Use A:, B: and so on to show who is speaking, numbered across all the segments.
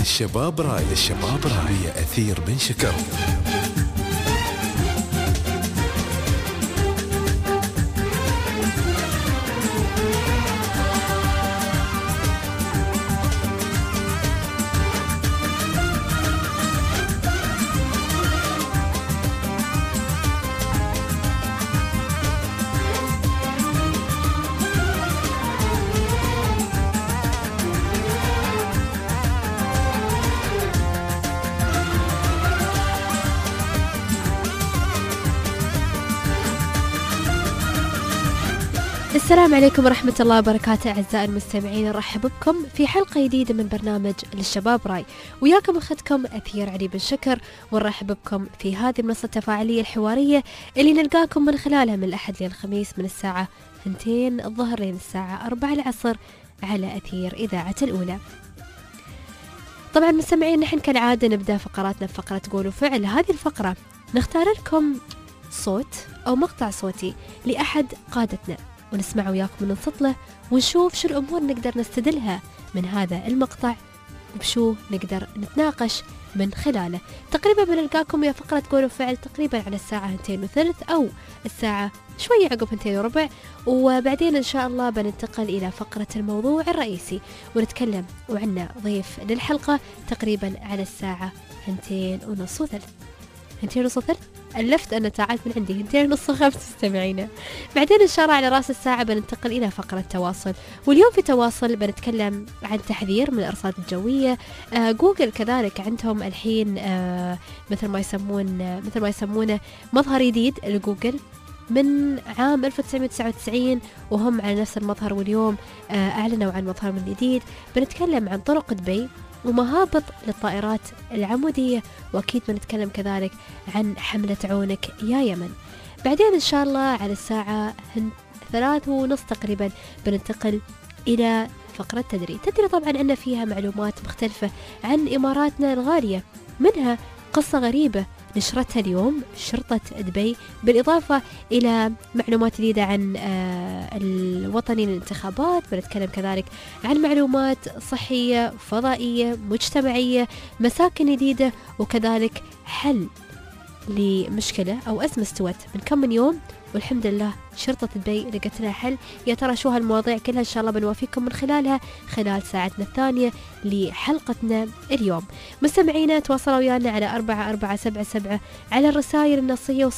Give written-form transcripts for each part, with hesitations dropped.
A: الشباب راي هي أثير بن شكر.
B: السلام عليكم ورحمة الله وبركاته أعزائي المستمعين، نرحب بكم في حلقة جديدة من برنامج للشباب راي، وياكم أخذكم أثير علي بن شكر، ونرحب بكم في هذه المنصة التفاعلية الحوارية اللي نلقاكم من خلالها من الأحد للخميس من الساعة 2 الظهر لين الساعة 4 العصر على أثير إذاعة الأولى. طبعا مستمعين، نحن كالعادة نبدأ فقراتنا بفقرة قول وفعل. هذه الفقرة نختار لكم صوت أو مقطع صوتي لأحد قادتنا، ونسمع وياكم وننصت له ونشوف شو الأمور نقدر نستدلها من هذا المقطع، وبشو نقدر نتناقش من خلاله. تقريبا بنلقاكم يا فقرة قول وفعل تقريبا على الساعة 2:30 أو الساعة شوية عقب 2:15، وبعدين إن شاء الله بننتقل إلى فقرة الموضوع الرئيسي ونتكلم، وعنا ضيف للحلقة تقريبا على الساعة 2:30 ألفت أنا تعال من عندي 2:05 مستمعينا. بعدين إن شاء الله على رأس الساعة بننتقل إلى فقرة تواصل، واليوم في تواصل بنتكلم عن تحذير من الأرصاد الجوية. جوجل كذلك عندهم الحين مثل ما يسمونه مظهر جديد لجوجل من عام 1999 وهم على نفس المظهر، واليوم أعلنوا عن مظهر من جديد. بنتكلم عن طرق دبي ومهابط للطائرات العمودية، وأكيد بنتكلم كذلك عن حملة عونك يا يمن. بعدين إن شاء الله على الساعة 3:30 تقريبا بننتقل إلى فقرة تدري طبعا عندنا فيها معلومات مختلفة عن إماراتنا الغالية، منها قصة غريبة نشرتها اليوم شرطة دبي، بالإضافة إلى معلومات جديدة عن الوطني للانتخابات. بنتكلم كذلك عن معلومات صحية فضائية مجتمعية، مساكن جديدة، وكذلك حل لمشكلة أو أزمة استوت من كم من يوم، والحمد لله شرطة دبي لقت لها حل. يا ترى شو هالمواضيع كلها؟ إن شاء الله بنوافيكم من خلالها خلال ساعتنا الثانية لحلقتنا اليوم. مستمعينا تواصلوا ويانا على 4477 على الرسائل النصية،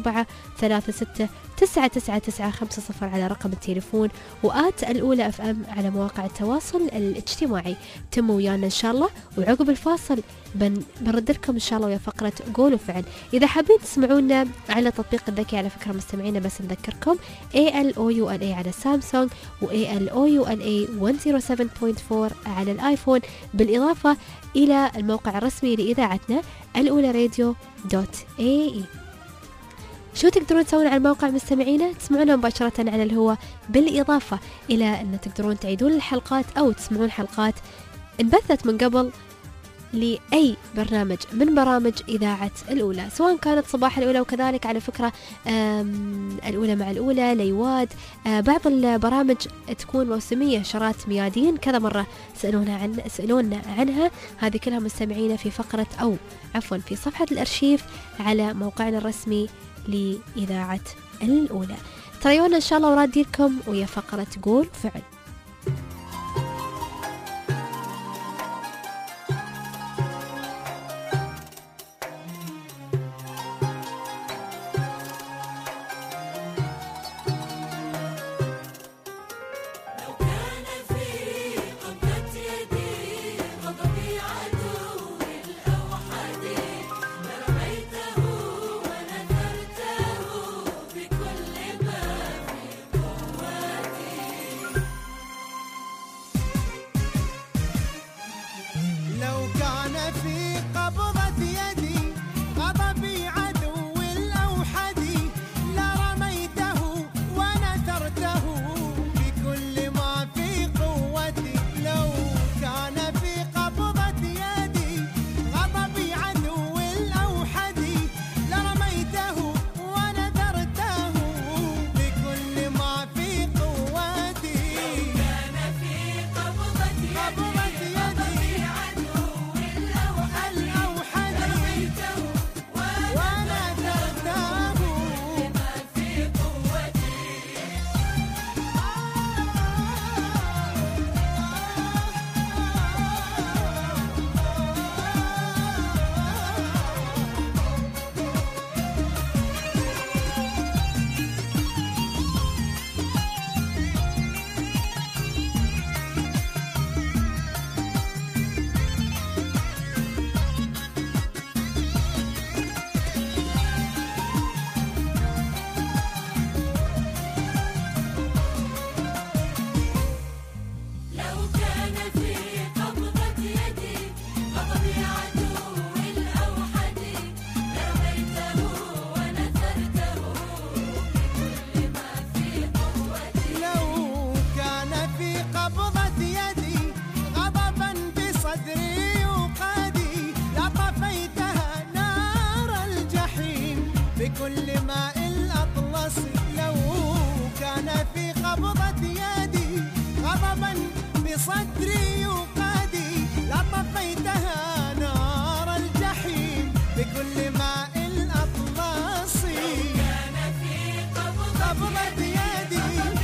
B: و0436999950 على رقم التليفون، وآت الأولى اف ام على مواقع التواصل الاجتماعي. تموا ويانا إن شاء الله، وعقب الفاصل بنرد لكم إن شاء الله ويا فقرة قول وفعل. إذا حابين تسمعونا على تطبيق الذكي على فكرة مستمعينا، بس نذكركم ALOULA على سامسونج و ALOULA 107.4 على الآيفون، بالإضافة إلى الموقع الرسمي لإذاعتنا الأولى radio.ae. شو تقدرون تسوون على الموقع مستمعينا؟ تسمعونا مباشرة على الهواء، بالإضافة إلى أن تقدرون تعيدون الحلقات أو تسمعون حلقات انبثت من قبل لأي برنامج من برامج إذاعة الأولى، سواء كانت صباح الأولى، وكذلك على فكرة الأولى مع الأولى، ليواد، بعض البرامج تكون موسمية، شارات ميادين، كذا مرة سألونا عنها. هذه كلها مستمعينا في فقرة أو عفوا في صفحة الأرشيف على موقعنا الرسمي لإذاعة الأولى. تريونا إن شاء الله ورادي لكم ويا فقرة قول فعل.
C: قبضة يدي غضبا بصدري يقادي لطفيتها نار الجحيم بكل ماء الأطلس. كان في قبضة يدي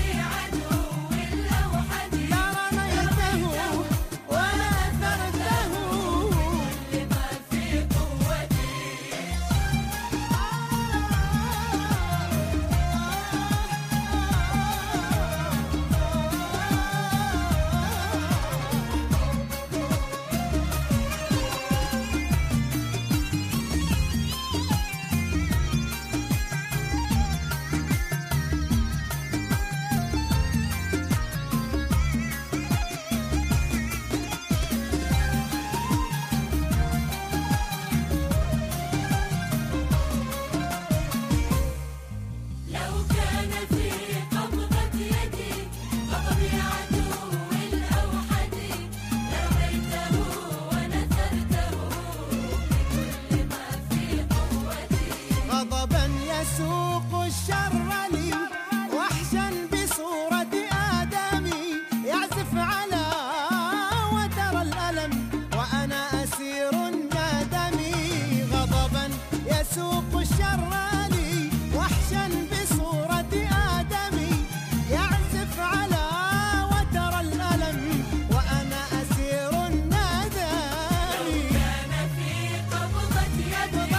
C: يسوق الشر لي وحشا بصورة آدمي يعزف على وتر الألم وأنا أسير الندم. غضبا يسوق الشر لي وحشا بصورة آدمي يعزف على وتر الألم وأنا أسير الندم. لو كان في قبضة يدي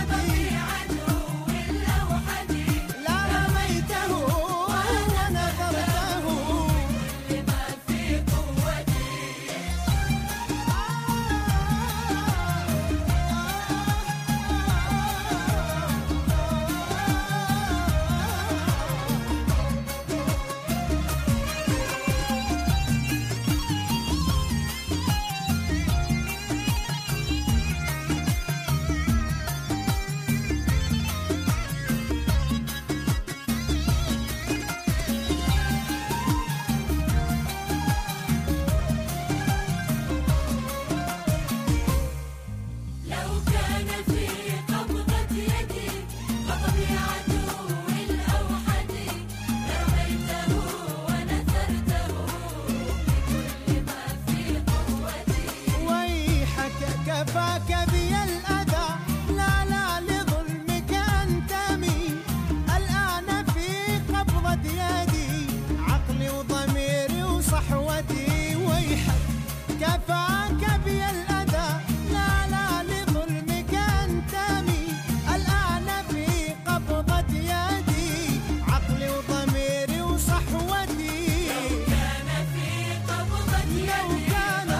C: كفاك بي الأذى لا لا لظلمك أنتمي الآن في قبضة يدي عقلي وضميري وصحوتي. ويحك كفاك بي الأذى لا لا لظلمك أنتمي الآن في قبضة يدي عقلي وضميري وصحوتي. لو كان في قبضة يدي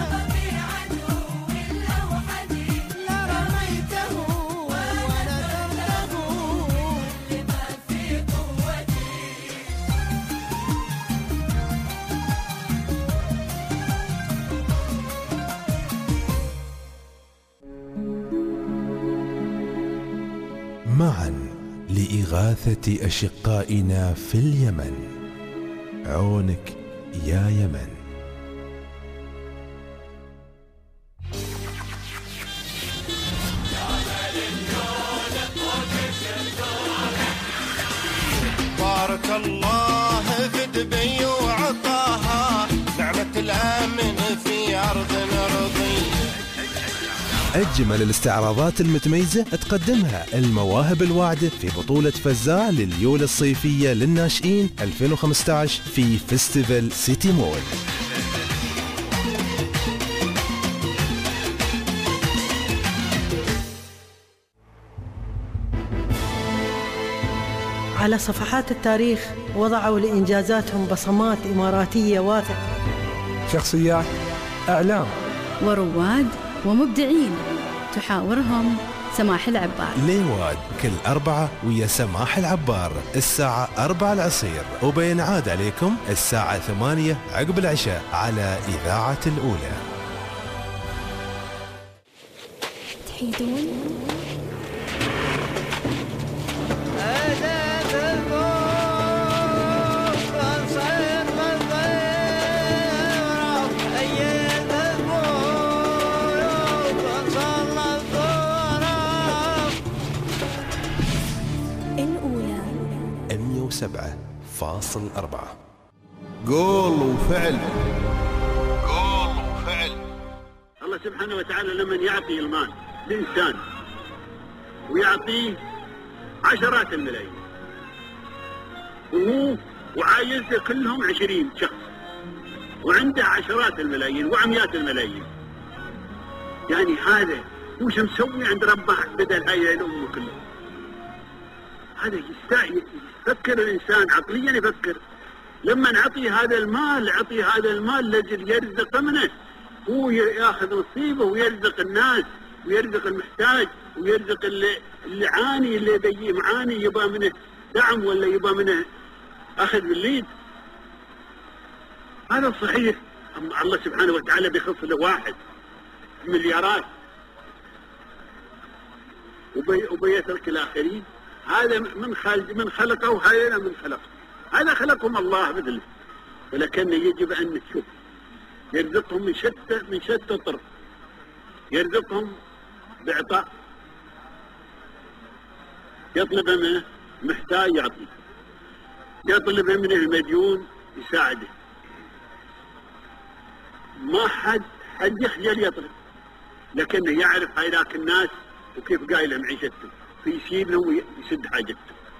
A: معا لإغاثة أشقائنا في اليمن. عونك يا يمن.
D: بارك الله في دبي وعطاها نعمة الأمن في أرض رضية.
A: أجمل الاستعراضات المتميزة تقدمها المواهب الواعدة في بطولة فزاع لليولة الصيفية للناشئين 2015 في فيستيفال سيتي مول.
E: على صفحات التاريخ وضعوا لإنجازاتهم بصمات إماراتية واثقة.
F: شخصيات، أعلام
G: ورواد ومبدعين تحاورهم سماح العبار.
A: ليواد كل أربعة ويا سماح العبار الساعة 4 العصير، وبينعاد عليكم الساعة 8 عقب العشاء على إذاعة الأولى.
B: تحيدون
A: الأولى 107.4. قول وفعل.
H: الله سبحانه وتعالى لمن يعطي المال لإنسان ويعطيه عشرات الملايين وعايزه كلهم 20 شخص وعنده عشرات الملايين وعميات الملايين، يعني هذا وش مسوي عند ربه بدل هاي الأمة كلها؟ هذا يفكر الإنسان عقليا، يفكر لما نعطي هذا المال لجل يرزق منه، هو ياخذ نصيبه ويرزق الناس ويرزق المحتاج ويرزق اللي عاني، اللي معاني يبقى منه دعم ولا يبقى منه أخذ باليد. هذا صحيح. أما الله سبحانه وتعالى بيخص له واحد مليارات وبيترك الآخرين. هذا من خلقه وهذا من خلقه، هذا خلقهم الله مثله، ولكن يجب أن نشوف يرزقهم من شتى طرق، يرزقهم بإعطاء، يطلب منه محتاج يعطيه، يطلب منه المديون يساعده، ما حد يخجل يطلب، لكنه يعرف هؤلاء الناس وكيف قايلة معيشتهم، فيسيب لهم ويسد حاجتهم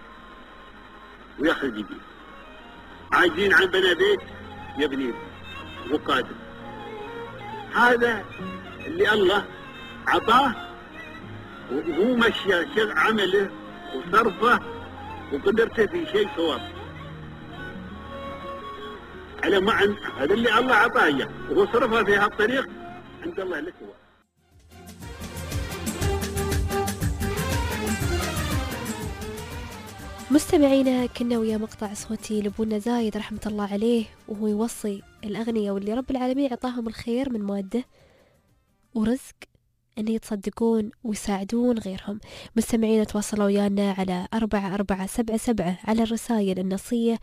H: وياخذ جديد. عايزين عن بنا بيت يبنيه وقادر. هذا اللي الله عطاه وهو مشي عمله وصرفه وقدرته في شيء صواب على معنى هذا اللي الله عطاه اياه وهو صرفه في هالطريق عند الله له ثواب.
B: مستمعينا، كنا ويا مقطع صوتي لابونا زايد رحمة الله عليه وهو يوصي الأغنياء واللي رب العالمين عطاهم الخير من مادة ورزق أن يتصدقون ويساعدون غيرهم. مستمعينا تواصلوا ويانا على 4477 على الرسائل النصية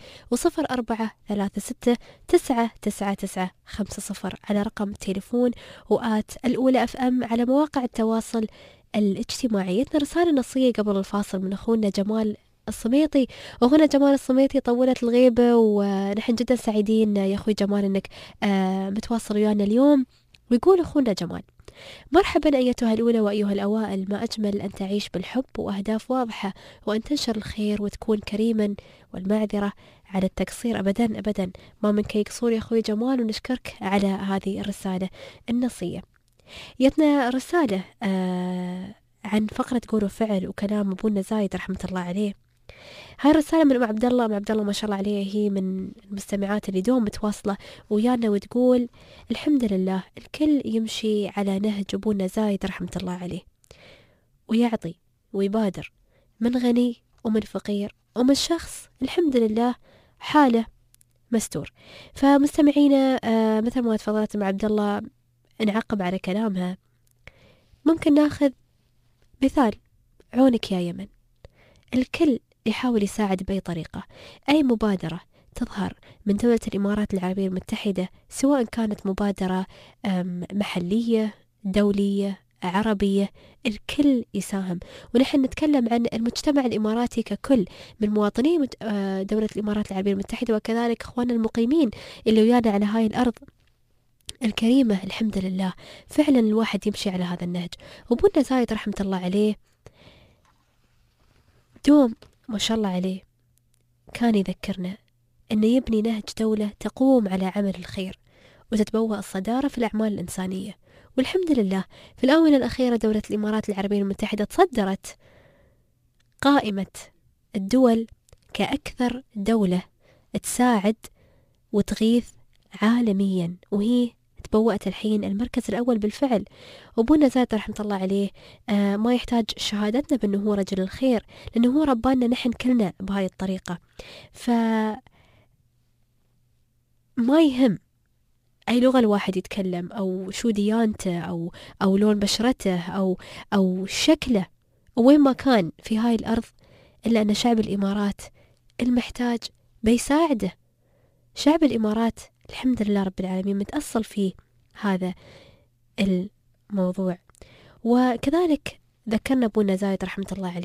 B: و0436999950 على رقم التليفون وآت الأولى FM على مواقع التواصل الاجتماعي. رسالة نصية قبل الفاصل من أخونا جمال الصميطي، وهنا جمال الصميطي طولت الغيبة ونحن جدا سعيدين يا أخوي جمال أنك متواصل ويانا اليوم. ويقول أخونا جمال: مرحبا أيتها الأولى وأيها الأوائل، ما أجمل أن تعيش بالحب وأهداف واضحة وأن تنشر الخير وتكون كريما، والمعذرة على التقصير أبدا أبدا، ما منك يقصور يا أخوي جمال، ونشكرك على هذه الرسالة النصية. يتنا رسالة عن فقرة قول وفعل وكلام أبونا زايد رحمة الله عليه. هاي الرسالة من أم عبد الله ما شاء الله عليها، هي من المستمعات اللي دوم متواصلة ويانا، وتقول: الحمد لله الكل يمشي على نهج أبونا زايد رحمة الله عليه، ويعطي ويبادر من غني ومن فقير ومن شخص الحمد لله حاله مستور. فمستمعينا مثل ما تفضلت أم عبد الله نعقب على كلامها، ممكن ناخذ مثال عونك يا يمن. الكل يحاول يساعد بأي طريقة، أي مبادرة تظهر من دولة الإمارات العربية المتحدة، سواء كانت مبادرة محلية دولية عربية، الكل يساهم. ونحن نتكلم عن المجتمع الإماراتي ككل، من مواطني دولة الإمارات العربية المتحدة، وكذلك أخواننا المقيمين اللي ويانا على هاي الأرض الكريمة. الحمد لله فعلا الواحد يمشي على هذا النهج. وابونا زايد رحمة الله عليه دوم ما شاء الله عليه كان يذكرنا أنه يبني نهج دولة تقوم على عمل الخير وتتبوأ الصدارة في الأعمال الإنسانية. والحمد لله في الآونة الأخيرة دولة الإمارات العربية المتحدة تصدرت قائمة الدول كأكثر دولة تساعد وتغيث عالميا، وهي تبوأت الحين المركز الأول بالفعل. وابونا زايد رحمة الله عليه ما يحتاج شهادتنا بأنه هو رجل الخير، لأنه هو ربانا نحن كلنا بهاي الطريقة. فما يهم أي لغة الواحد يتكلم، أو شو ديانته، أو لون بشرته، أو شكله، وين ما كان في هاي الأرض، إلا أن شعب الإمارات المحتاج بيساعده. شعب الإمارات الحمد لله رب العالمين متأصل في هذا الموضوع. وكذلك ذكرنا أبونا زايد رحمة الله عليه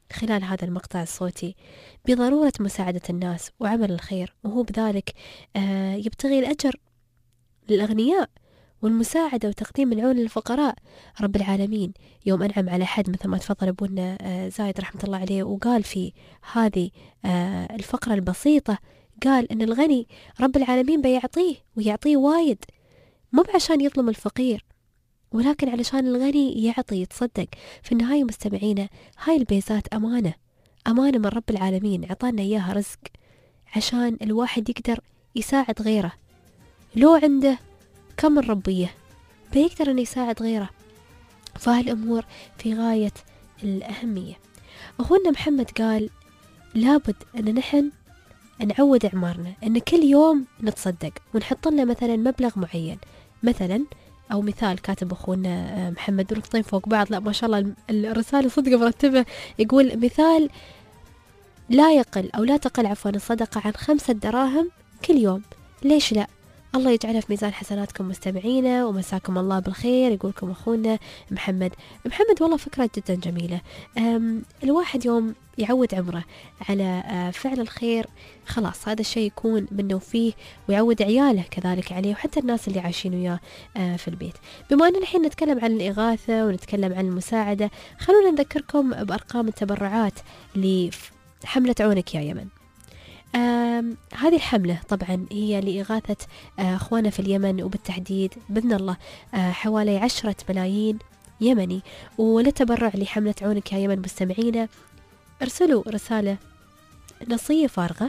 B: خلال هذا المقطع الصوتي بضرورة مساعدة الناس وعمل الخير، وهو بذلك يبتغي الأجر للأغنياء والمساعدة وتقديم العون للفقراء. رب العالمين يوم أنعم على حد مثل ما تفضل أبونا زايد رحمة الله عليه، وقال في هذه الفقرة البسيطة، قال أن الغني رب العالمين بيعطيه ويعطيه وايد، مو عشان يظلم الفقير، ولكن علشان الغني يعطي يتصدق. في النهاية مستمعينا، هاي البيزات أمانة من رب العالمين، عطانا إياها رزق عشان الواحد يقدر يساعد غيره. لو عنده كم من ربية بيقدر أن يساعد غيره. فهالأمور في غاية الأهمية. أخونا محمد قال لابد أن نحن نعود أعمارنا أن كل يوم نتصدق ونحط لنا مثلا مبلغ معين، مثلا أو مثال كاتب أخونا محمد نقطتين فوق بعض، لا ما شاء الله الرسالة صدق مرتبة. يقول مثال لا يقل أو لا تقل عفوا الصدقة عن 5 دراهم كل يوم. ليش لا؟ الله يجعلها في ميزان حسناتكم مستمعينا ومساكم الله بالخير. يقولكم أخونا محمد والله فكرة جدا جميلة. الواحد يوم يعود عمره على فعل الخير، خلاص هذا الشيء يكون منه فيه، ويعود عياله كذلك عليه، وحتى الناس اللي عايشين وياه في البيت. بما أننا الحين نتكلم عن الإغاثة ونتكلم عن المساعدة، خلونا نذكركم بأرقام التبرعات لحملة عونك يا يمن. هذه الحملة طبعا هي لإغاثة أخوانا في اليمن، وبالتحديد بإذن الله حوالي 10 ملايين يمني. ولتبرع لحملة عونك يا يمن مستمعينا، ارسلوا رسالة نصية فارغة،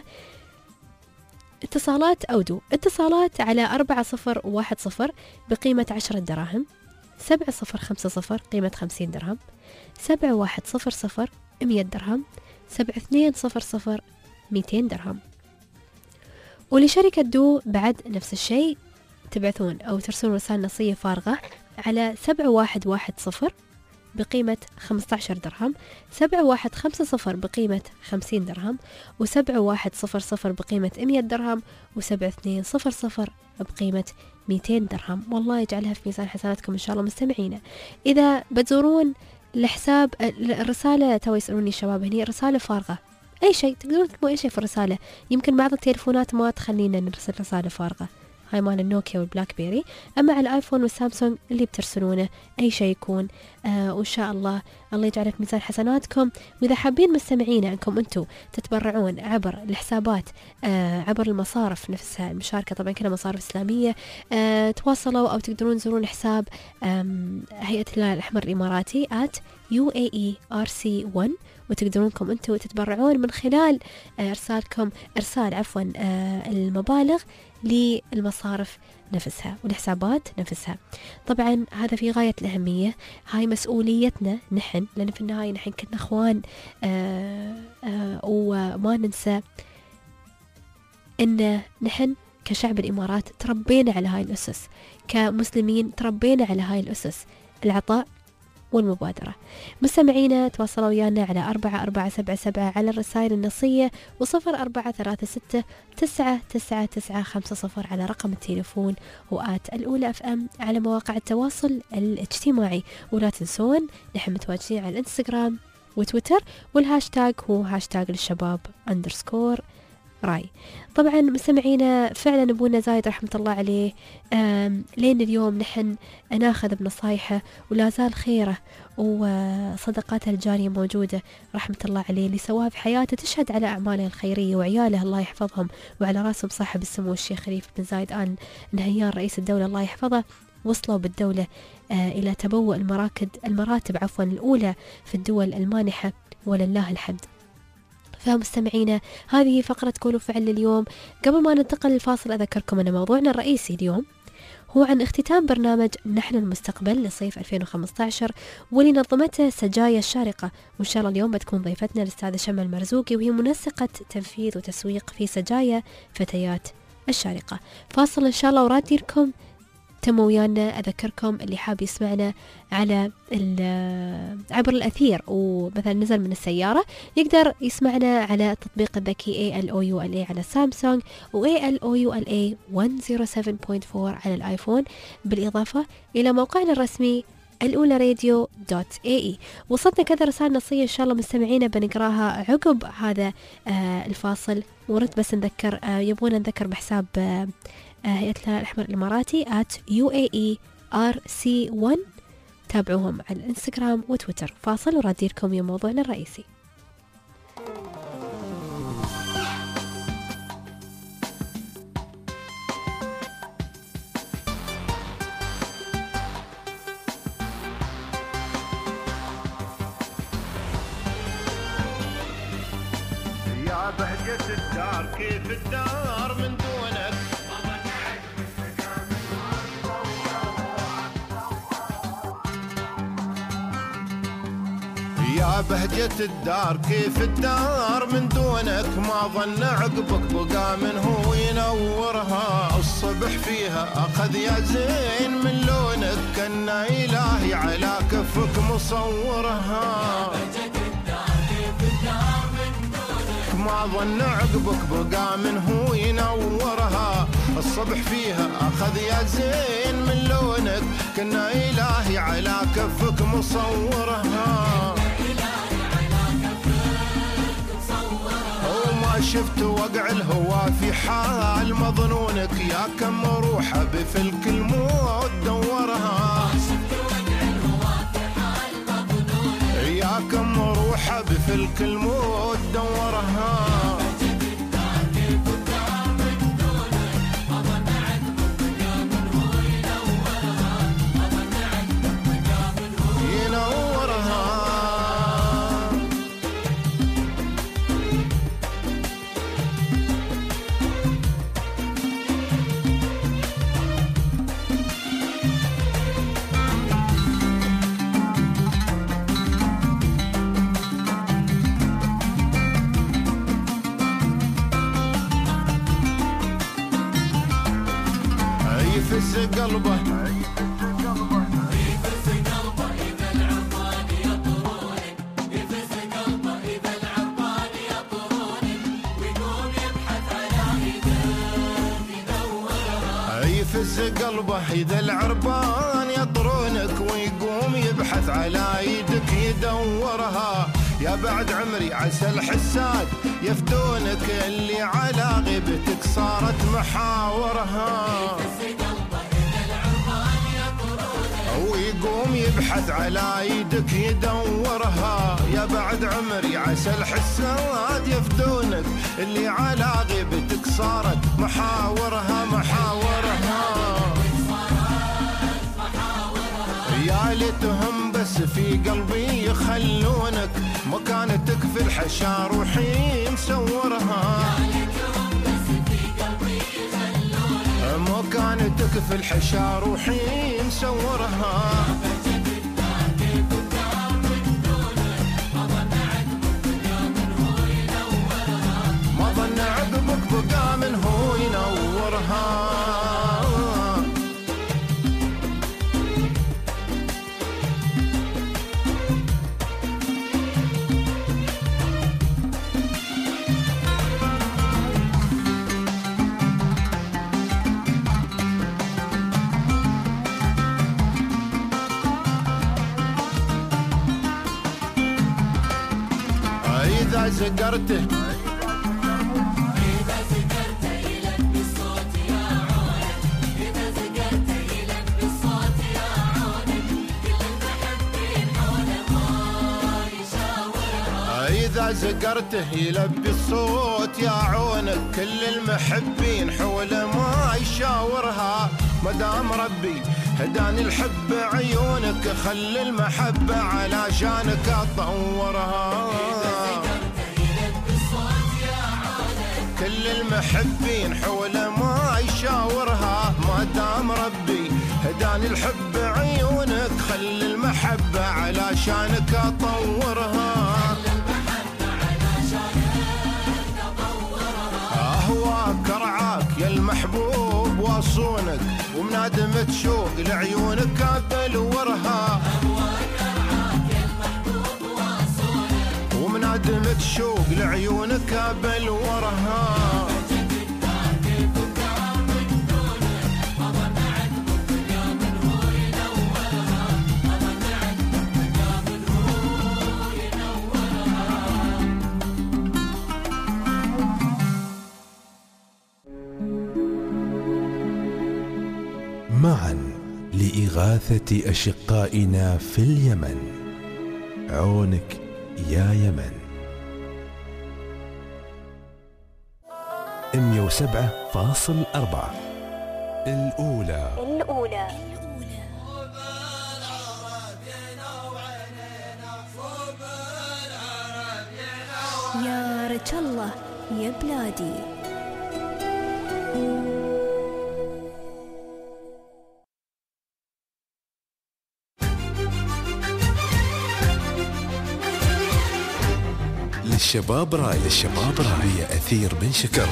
B: اتصالات على 4010 بقيمة 10 دراهم، 7050 قيمة 50 درهم، 7100 100 درهم، 7200 200 درهم. ولشركة دو بعد نفس الشيء، تبعثون أو ترسلون رسالة نصية فارغة على 7110 بقيمة 15 درهم، 7150 بقيمة 50 درهم، و7100 بقيمة 100 درهم، و7200 بقيمة 200 درهم. والله يجعلها في ميزان حسناتكم إن شاء الله مستمعينا. إذا بتزورون الحساب، الرسالة تو يسألوني الشباب هني رسالة فارغة، أي شيء تقدرون تكتبوا أي شيء في الرسالة. يمكن بعض التليفونات ما تخلينا نرسل رسالة فارغة، هاي مال النوكيا والبلاك بيري، أما على الآيفون والسامسونج اللي بترسلونه أي شيء يكون. وإن شاء الله يجعله في ميزان حسناتكم. وإذا حابين مستمعينا أنكم أنتم تتبرعون عبر الحسابات عبر المصارف نفسها، المشاركة طبعا كلها مصارف إسلامية، تواصلوا أو تقدرون تزورون حساب هيئة الهلال الأحمر الإماراتي @UAERC1، وتقدرونكم أنتم تتبرعون من خلال إرسال المبالغ للمصارف نفسها والحسابات نفسها. طبعا هذا في غاية الأهمية، هاي مسؤوليتنا نحن، لأن في النهاية نحن كنا أخوان، وما ننسى أن نحن كشعب الإمارات تربينا على هاي الأسس، كمسلمين تربينا على هاي الأسس، العطاء والمبادرة. مستمعينا تواصلوا ويانا على 4477 على الرسائل النصية، و0436 99950 على رقم التليفون، الأولى FM على مواقع التواصل الاجتماعي. ولا تنسون نحن متواجدين على الانستغرام وتويتر، والهاشتاج هو هاشتاج للشباب _راي. طبعا مستمعينا فعلا ابونا زايد رحمة الله عليه لين اليوم نحن ناخذ بنصايحه، ولا زال خيره وصدقاته الجارية موجودة رحمة الله عليه، اللي سواها في حياته تشهد على أعماله الخيرية، وعياله الله يحفظهم، وعلى راسهم صاحب السمو الشيخ خليفة بن زايد آل نهيان رئيس الدولة الله يحفظه. وصلوا بالدولة إلى تبوء المراتب الأولى في الدول المانحة، ولله الحمد. فمستمعينا هذه فقرة قولوا فعل اليوم. قبل ما ننتقل للفاصل أذكركم أن موضوعنا الرئيسي اليوم هو عن اختتام برنامج نحن المستقبل لصيف 2015 واللي نظمته سجايا الشارقة. وإن شاء الله اليوم بتكون ضيفتنا الأستاذة شمع المرزوقي، وهي منسقة تنفيذ وتسويق في سجايا فتيات الشارقة. فاصل إن شاء الله ورادي لكم، تموا ويانا. أذكركم اللي حاب يسمعنا على عبر الأثير ومثلا نزل من السيارة يقدر يسمعنا على التطبيق الذكي ALOULA على سامسونج، و ALOULA 107.4 على الآيفون، بالإضافة إلى موقعنا الرسمي الأولى radio.ae. وصلتنا كذا رسالة نصية إن شاء الله مستمعينا بنقراها عقب هذا الفاصل. ورد بس نذكر يبغونا نذكر بحساب هيئة الهلال الأحمر الإماراتي @UAERC1. تابعوهم على الانستغرام وتويتر. فاصل ورادي لكم يوم موضوعنا الرئيسي.
D: يا بهجة الدار كيف الدار من دونك يا بهجة الدار كيف الدار من دونك ما ظن عقبك بقى من هو ينورها الصبح فيها أخذ يا زين من لونك كان إلهي على كفك مصورها ما ظن عقبك بقى من هو ينورها الصبح فيها أخذ يا زين من لونك كنا إلهي على كفك مصورها وما شفت وقع الهوى في حال مظنونك يا كم روحه بفلك الموت دورها يا كم روحه بفلك الموت دورها يفز قلبه يفز قلبه إذا العربان يطرونك يفز قلبه إذا العربان يطرونك ويقوم يبحث على يدك يدورها يفز قلبه إذا العربان يطرونك ويقوم يبحث على يدك يدورها يا بعد عمري عسى الحساد يفدونك اللي على غيبتك صارت محاورها ويقوم يبحث على يدك يدورها يا بعد عمري عسى الحساد يفدونك اللي على غيبتك صارت محاورها يا ليتهم بس في قلبي يخلونك مكانتك في الحشا روحي مصورها مكانتك في الحشا روحي مصورها ما ظن عقبك بقى من هو ينورها إذا زقرته يلبي الصوت يا عونك إذا زقرته يلبي الصوت يا عونك كل المحبين حوله ما يشاورها إذا زقرته يلبي الصوت يا عونك كل المحبين حوله ما يشاورها مدام ربي هداني الحب عيونك خلي المحبة علشانك أطورها كل المحبين حوله ما يشاورها ما دام ربي هداني الحب عيونك خلي المحبة علشانك أطورها أهواك أرعاك يا المحبوب واصونك ومنادمة شوق لعيونك أدلورها ومنادمة شوق لعيونك أبلورها
A: معا لإغاثة أشقائنا في اليمن. عونك يا يمن. 107.4 الأولى.
I: يا رجل الله يا بلادي.
A: للشباب راي هي أثير بن شكر.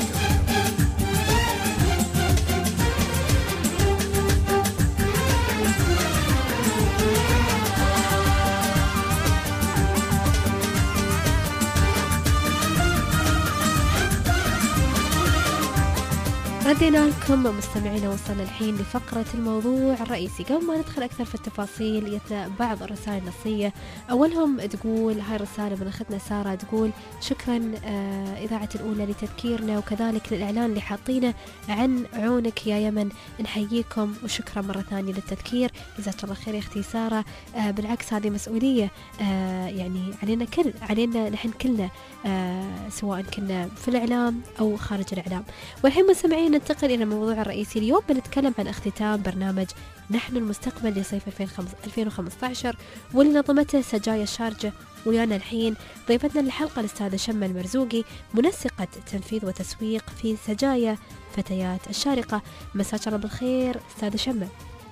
B: ردينا لكم مستمعينا، وصلنا الحين لفقرة الموضوع الرئيسي. قبل ما ندخل أكثر في التفاصيل يتنا بعض الرسائل النصية. أولهم تقول، هاي الرسالة من أختنا سارة، تقول شكرا إذاعة الأولى لتذكيرنا وكذلك للإعلان اللي حاطينه عن عونك يا يمن. نحييكم وشكرا مرة ثانية للتذكير. جزاك الله خير يا أختي سارة. بالعكس هذه مسؤولية يعني علينا نحن كلنا، سواء كنا في الإعلام أو خارج الإعلام. والحين مستمعين ننتقل إلى الموضوع الرئيسي. اليوم بنتكلم عن اختتام برنامج نحن المستقبل لصيف 2015 واللي نظمته سجايا الشارجة. ويانا الحين ضيفتنا للحلقة الأستاذة شمة المرزوقي، منسقة تنفيذ وتسويق في سجايا فتيات الشارقة. مساك الله بالخير أستاذة شمة.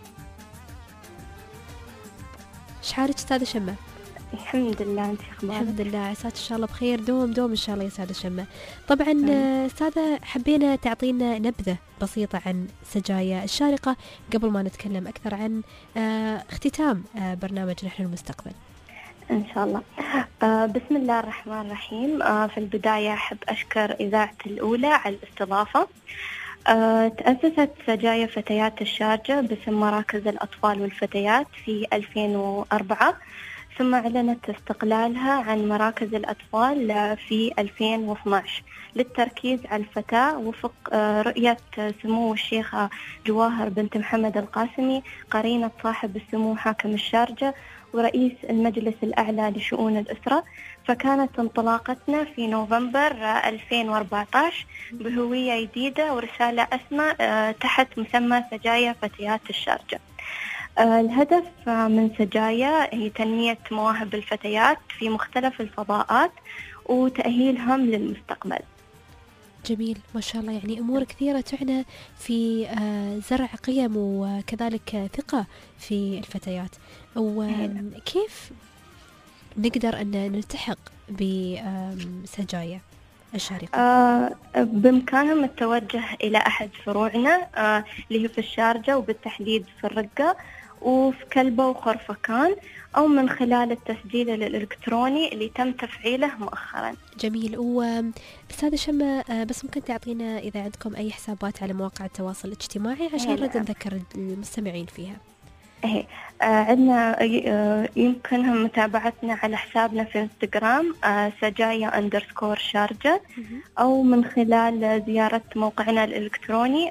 B: شحالك أستاذة شمة؟
J: الحمد لله، انت اخبارك؟
B: الحمد لله، عساك ان شاء الله بخير. دوم ان شاء الله يا سادة شمة. طبعا استاذة حبينا تعطينا نبذة بسيطة عن سجايا الشارقة قبل ما نتكلم اكثر عن اختتام برنامج نحن المستقبل.
J: ان شاء الله. بسم الله الرحمن الرحيم. في البداية احب اشكر اذاعة الاولى على الاستضافة. تأسست سجايا فتيات الشارجة باسم مراكز الاطفال والفتيات في 2004، ثم أعلنت استقلالها عن مراكز الأطفال في 2012 للتركيز على الفتاة وفق رؤية سمو الشيخة جواهر بنت محمد القاسمي، قرينة صاحب السمو حاكم الشارجة ورئيس المجلس الأعلى لشؤون الأسرة. فكانت انطلاقتنا في نوفمبر 2014 بهوية جديدة ورسالة أسمى تحت مسمى سجايا فتيات الشارجة. الهدف من سجايا هي تنمية مواهب الفتيات في مختلف الفضاءات وتأهيلهم للمستقبل.
B: جميل ما شاء الله، يعني أمور كثيرة تعنى في زرع قيم وكذلك ثقة في الفتيات. وكيف نقدر أن نلتحق بسجايا الشارقة؟
J: بإمكانهم التوجه إلى أحد فروعنا اللي هي في الشارجة وبالتحديد في الرقة وفي كلبة وخرفكان، أو من خلال التسجيل الإلكتروني اللي تم تفعيله مؤخرا.
B: جميل. وأستاذة شمة بس ممكن تعطينا إذا عندكم أي حسابات على مواقع التواصل الاجتماعي عشان نرد نذكر المستمعين فيها؟
J: عندنا يمكنهم متابعتنا على حسابنا في انستغرام سجايا_شارجة، أو من خلال زيارة موقعنا الإلكتروني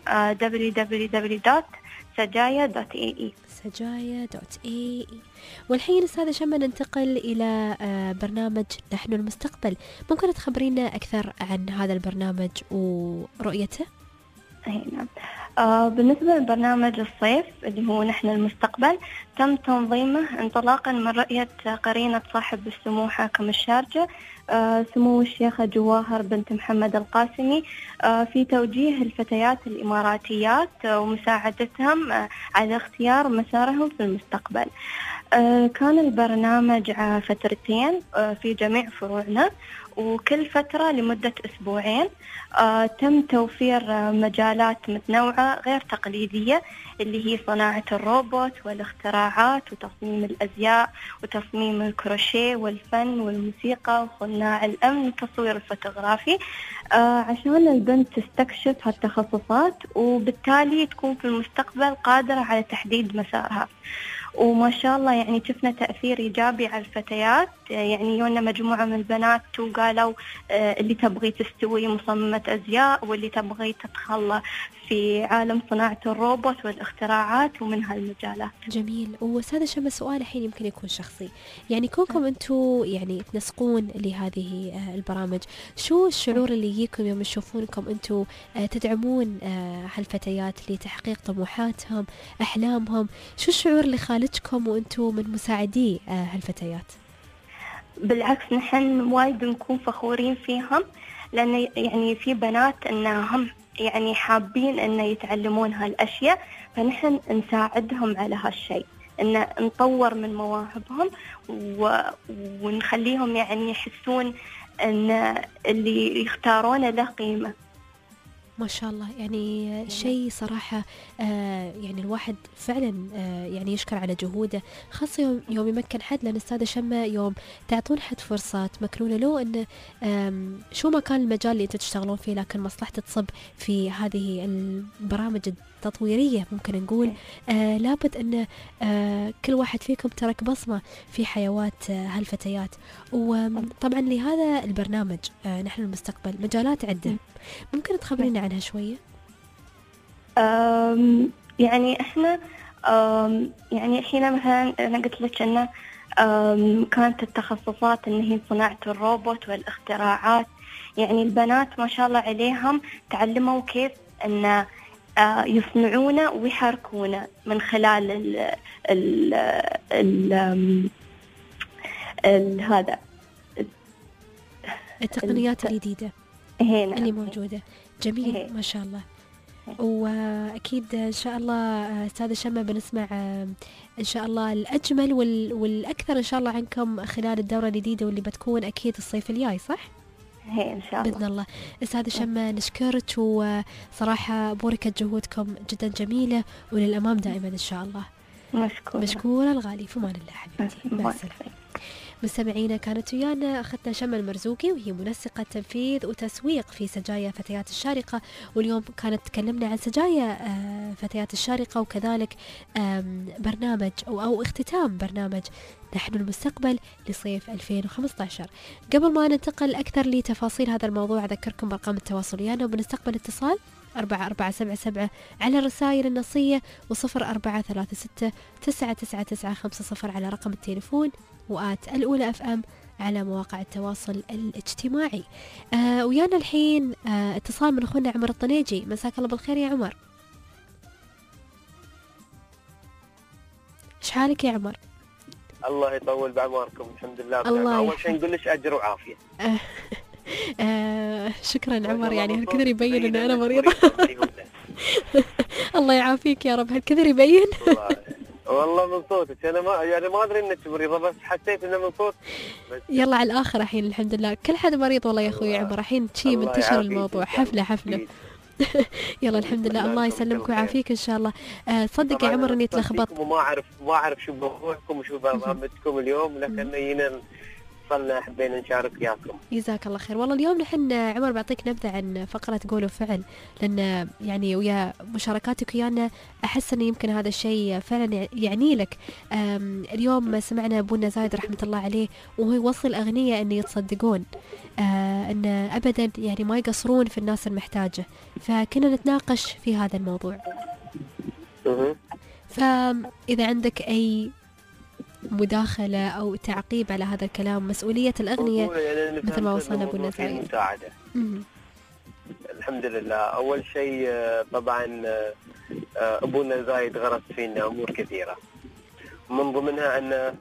J: www.sajaya.ae.
B: sajaya.ae. والحين أستاذة شمة ننتقل إلى برنامج نحن المستقبل. ممكن تخبرينا أكثر عن هذا البرنامج ورؤيته؟
J: نعم. بالنسبة لبرنامج الصيف اللي هو نحن المستقبل، تم تنظيمه انطلاقا من رؤية قرينة صاحب السمو حاكم الشارجة سمو الشيخة جواهر بنت محمد القاسمي في توجيه الفتيات الإماراتيات ومساعدتهم على اختيار مسارهم في المستقبل. كان البرنامج فترتين في جميع فروعنا، وكل فترة لمدة أسبوعين تم توفير مجالات متنوعة غير تقليدية اللي هي صناعة الروبوت والاختراعات وتصميم الأزياء وتصميم الكروشيه والفن والموسيقى وصناع الأمن والتصوير الفوتوغرافي، عشان البنت تستكشف هالتخصصات وبالتالي تكون في المستقبل قادرة على تحديد مسارها. وما شاء الله يعني شفنا تأثير إيجابي على الفتيات يعني يونا مجموعة من البنات وقالوا اللي تبغي تستوي مصممة أزياء واللي تبغي تتخلى في عالم صناعة الروبوت والاختراعات ومن هالمجالات.
B: جميل. وأستاذة شمة سؤال الحين يمكن يكون شخصي، يعني كونكم أنتوا يعني تنسقون لهذه البرامج، شو الشعور اللي يجيكم يوم تشوفونكم أنتوا تدعمون هالفتيات لتحقيق طموحاتهم أحلامهم؟ شو الشعور اللي خالجكم وأنتوا من مساعدي هالفتيات؟
J: بالعكس نحن وايد نكون فخورين فيهم، لأن يعني في بنات أنهم يعني حابين أن يتعلمون هالأشياء، فنحن نساعدهم على هالشيء، أن نطور من مواهبهم ونخليهم يعني يحسون أن اللي يختارونه له قيمة.
B: ما شاء الله، يعني شيء صراحة يعني الواحد فعلا يعني يشكر على جهوده، خاصة يوم يمكن حد، لأن أستاذة شمة يوم تعطون حد فرصة تمكنونه له أن شو ما كان المجال اللي أنتوا تشتغلون فيه، لكن مصلحته تصب في هذه البرامج التطويرية ممكن نقول، لابد أن كل واحد فيكم ترك بصمة في حيوات هالفتيات. وطبعا لهذا البرنامج نحن المستقبل مجالات عدة، ممكن تخبرينا عنها شوية؟
J: يعني احنا يعني الحين مثلا انا قلت لك انه كانت التخصصات ان هي صناعة الروبوت والاختراعات، يعني البنات ما شاء الله عليهم تعلموا كيف ان يصنعونه ويحركونه من خلال هذا
B: التقنيات الجديدة
J: هنا
B: اللي موجودة. جميل ما شاء الله. وأكيد إن شاء الله أستاذة شمة بنسمع إن شاء الله الأجمل والأكثر إن شاء الله عنكم خلال الدورة الجديدة واللي بتكون أكيد الصيف الجاي، صح؟
J: إن شاء الله
B: بإذن الله. أستاذة شمة نشكرك، وصراحة بوركة جهودكم جدا جميلة، وللأمام دائما إن شاء الله. مشكورة الغالي، في أمان الله حبيبتي. مع السلامة. مستمعينا، كانت ويانا أختنا شمة المرزوقي، وهي منسقة تنفيذ وتسويق في سجايا فتيات الشارقة، واليوم كانت تكلمنا عن سجايا فتيات الشارقة، وكذلك برنامج أو اختتام برنامج نحن المستقبل لصيف 2015. قبل ما ننتقل أكثر لتفاصيل هذا الموضوع، أذكركم بأرقام التواصل ويانا، وبنستقبل اتصال 4477 على الرسائل النصية، و0436999950 على رقم التليفون، الأولى FM على مواقع التواصل الاجتماعي. ويانا الحين اتصال من أخونا عمر الطنيجي. مساك الله بالخير يا عمر، إيش حالك يا عمر؟
K: الله يطول بعمركم. الحمد لله.
B: الله
K: أول شيء نقول لك أجر وعافية.
B: شكرا عمر، يعني هالكثر يبين ان انا مريضة. الله يعافيك يا رب، هالكثر يبين.
K: والله من صوتك انا ما ادري انك مريضة، بس حسيت انه من صوت.
B: يلا على الاخر الحين الحمد لله، كل حد مريض والله يا اخوي عمر، الحين شي منتشر الموضوع، حفلة. يلا الحمد لله، الله يسلمك ويعافيك ان شاء الله. صدق يا عمر اني تلخبطت،
K: وما اعرف شو موضوعكم وشو برنامجكم اليوم، لكن جينا حبينا نشارك وياكم.
B: جزاك الله خير. والله اليوم نحن عمر بعطيك نبذة عن فقرة قول وفعل، لأن يعني ويا مشاركاتك ويانا أحس أن يمكن هذا الشيء فعلا يعني لك. اليوم سمعنا أبونا زايد رحمة الله عليه وهو يوصل أغنية أن يتصدقون أن أبدا يعني ما يقصرون في الناس المحتاجة، فكنا نتناقش في هذا الموضوع. فإذا عندك أي مداخلة أو تعقيب على هذا الكلام، مسؤولية الأغنية مثل ما وصلنا أبونا زايد.
K: الحمد لله. أول شيء طبعا أبونا زايد غرس فينا أمور كثيرة، من ضمنها أن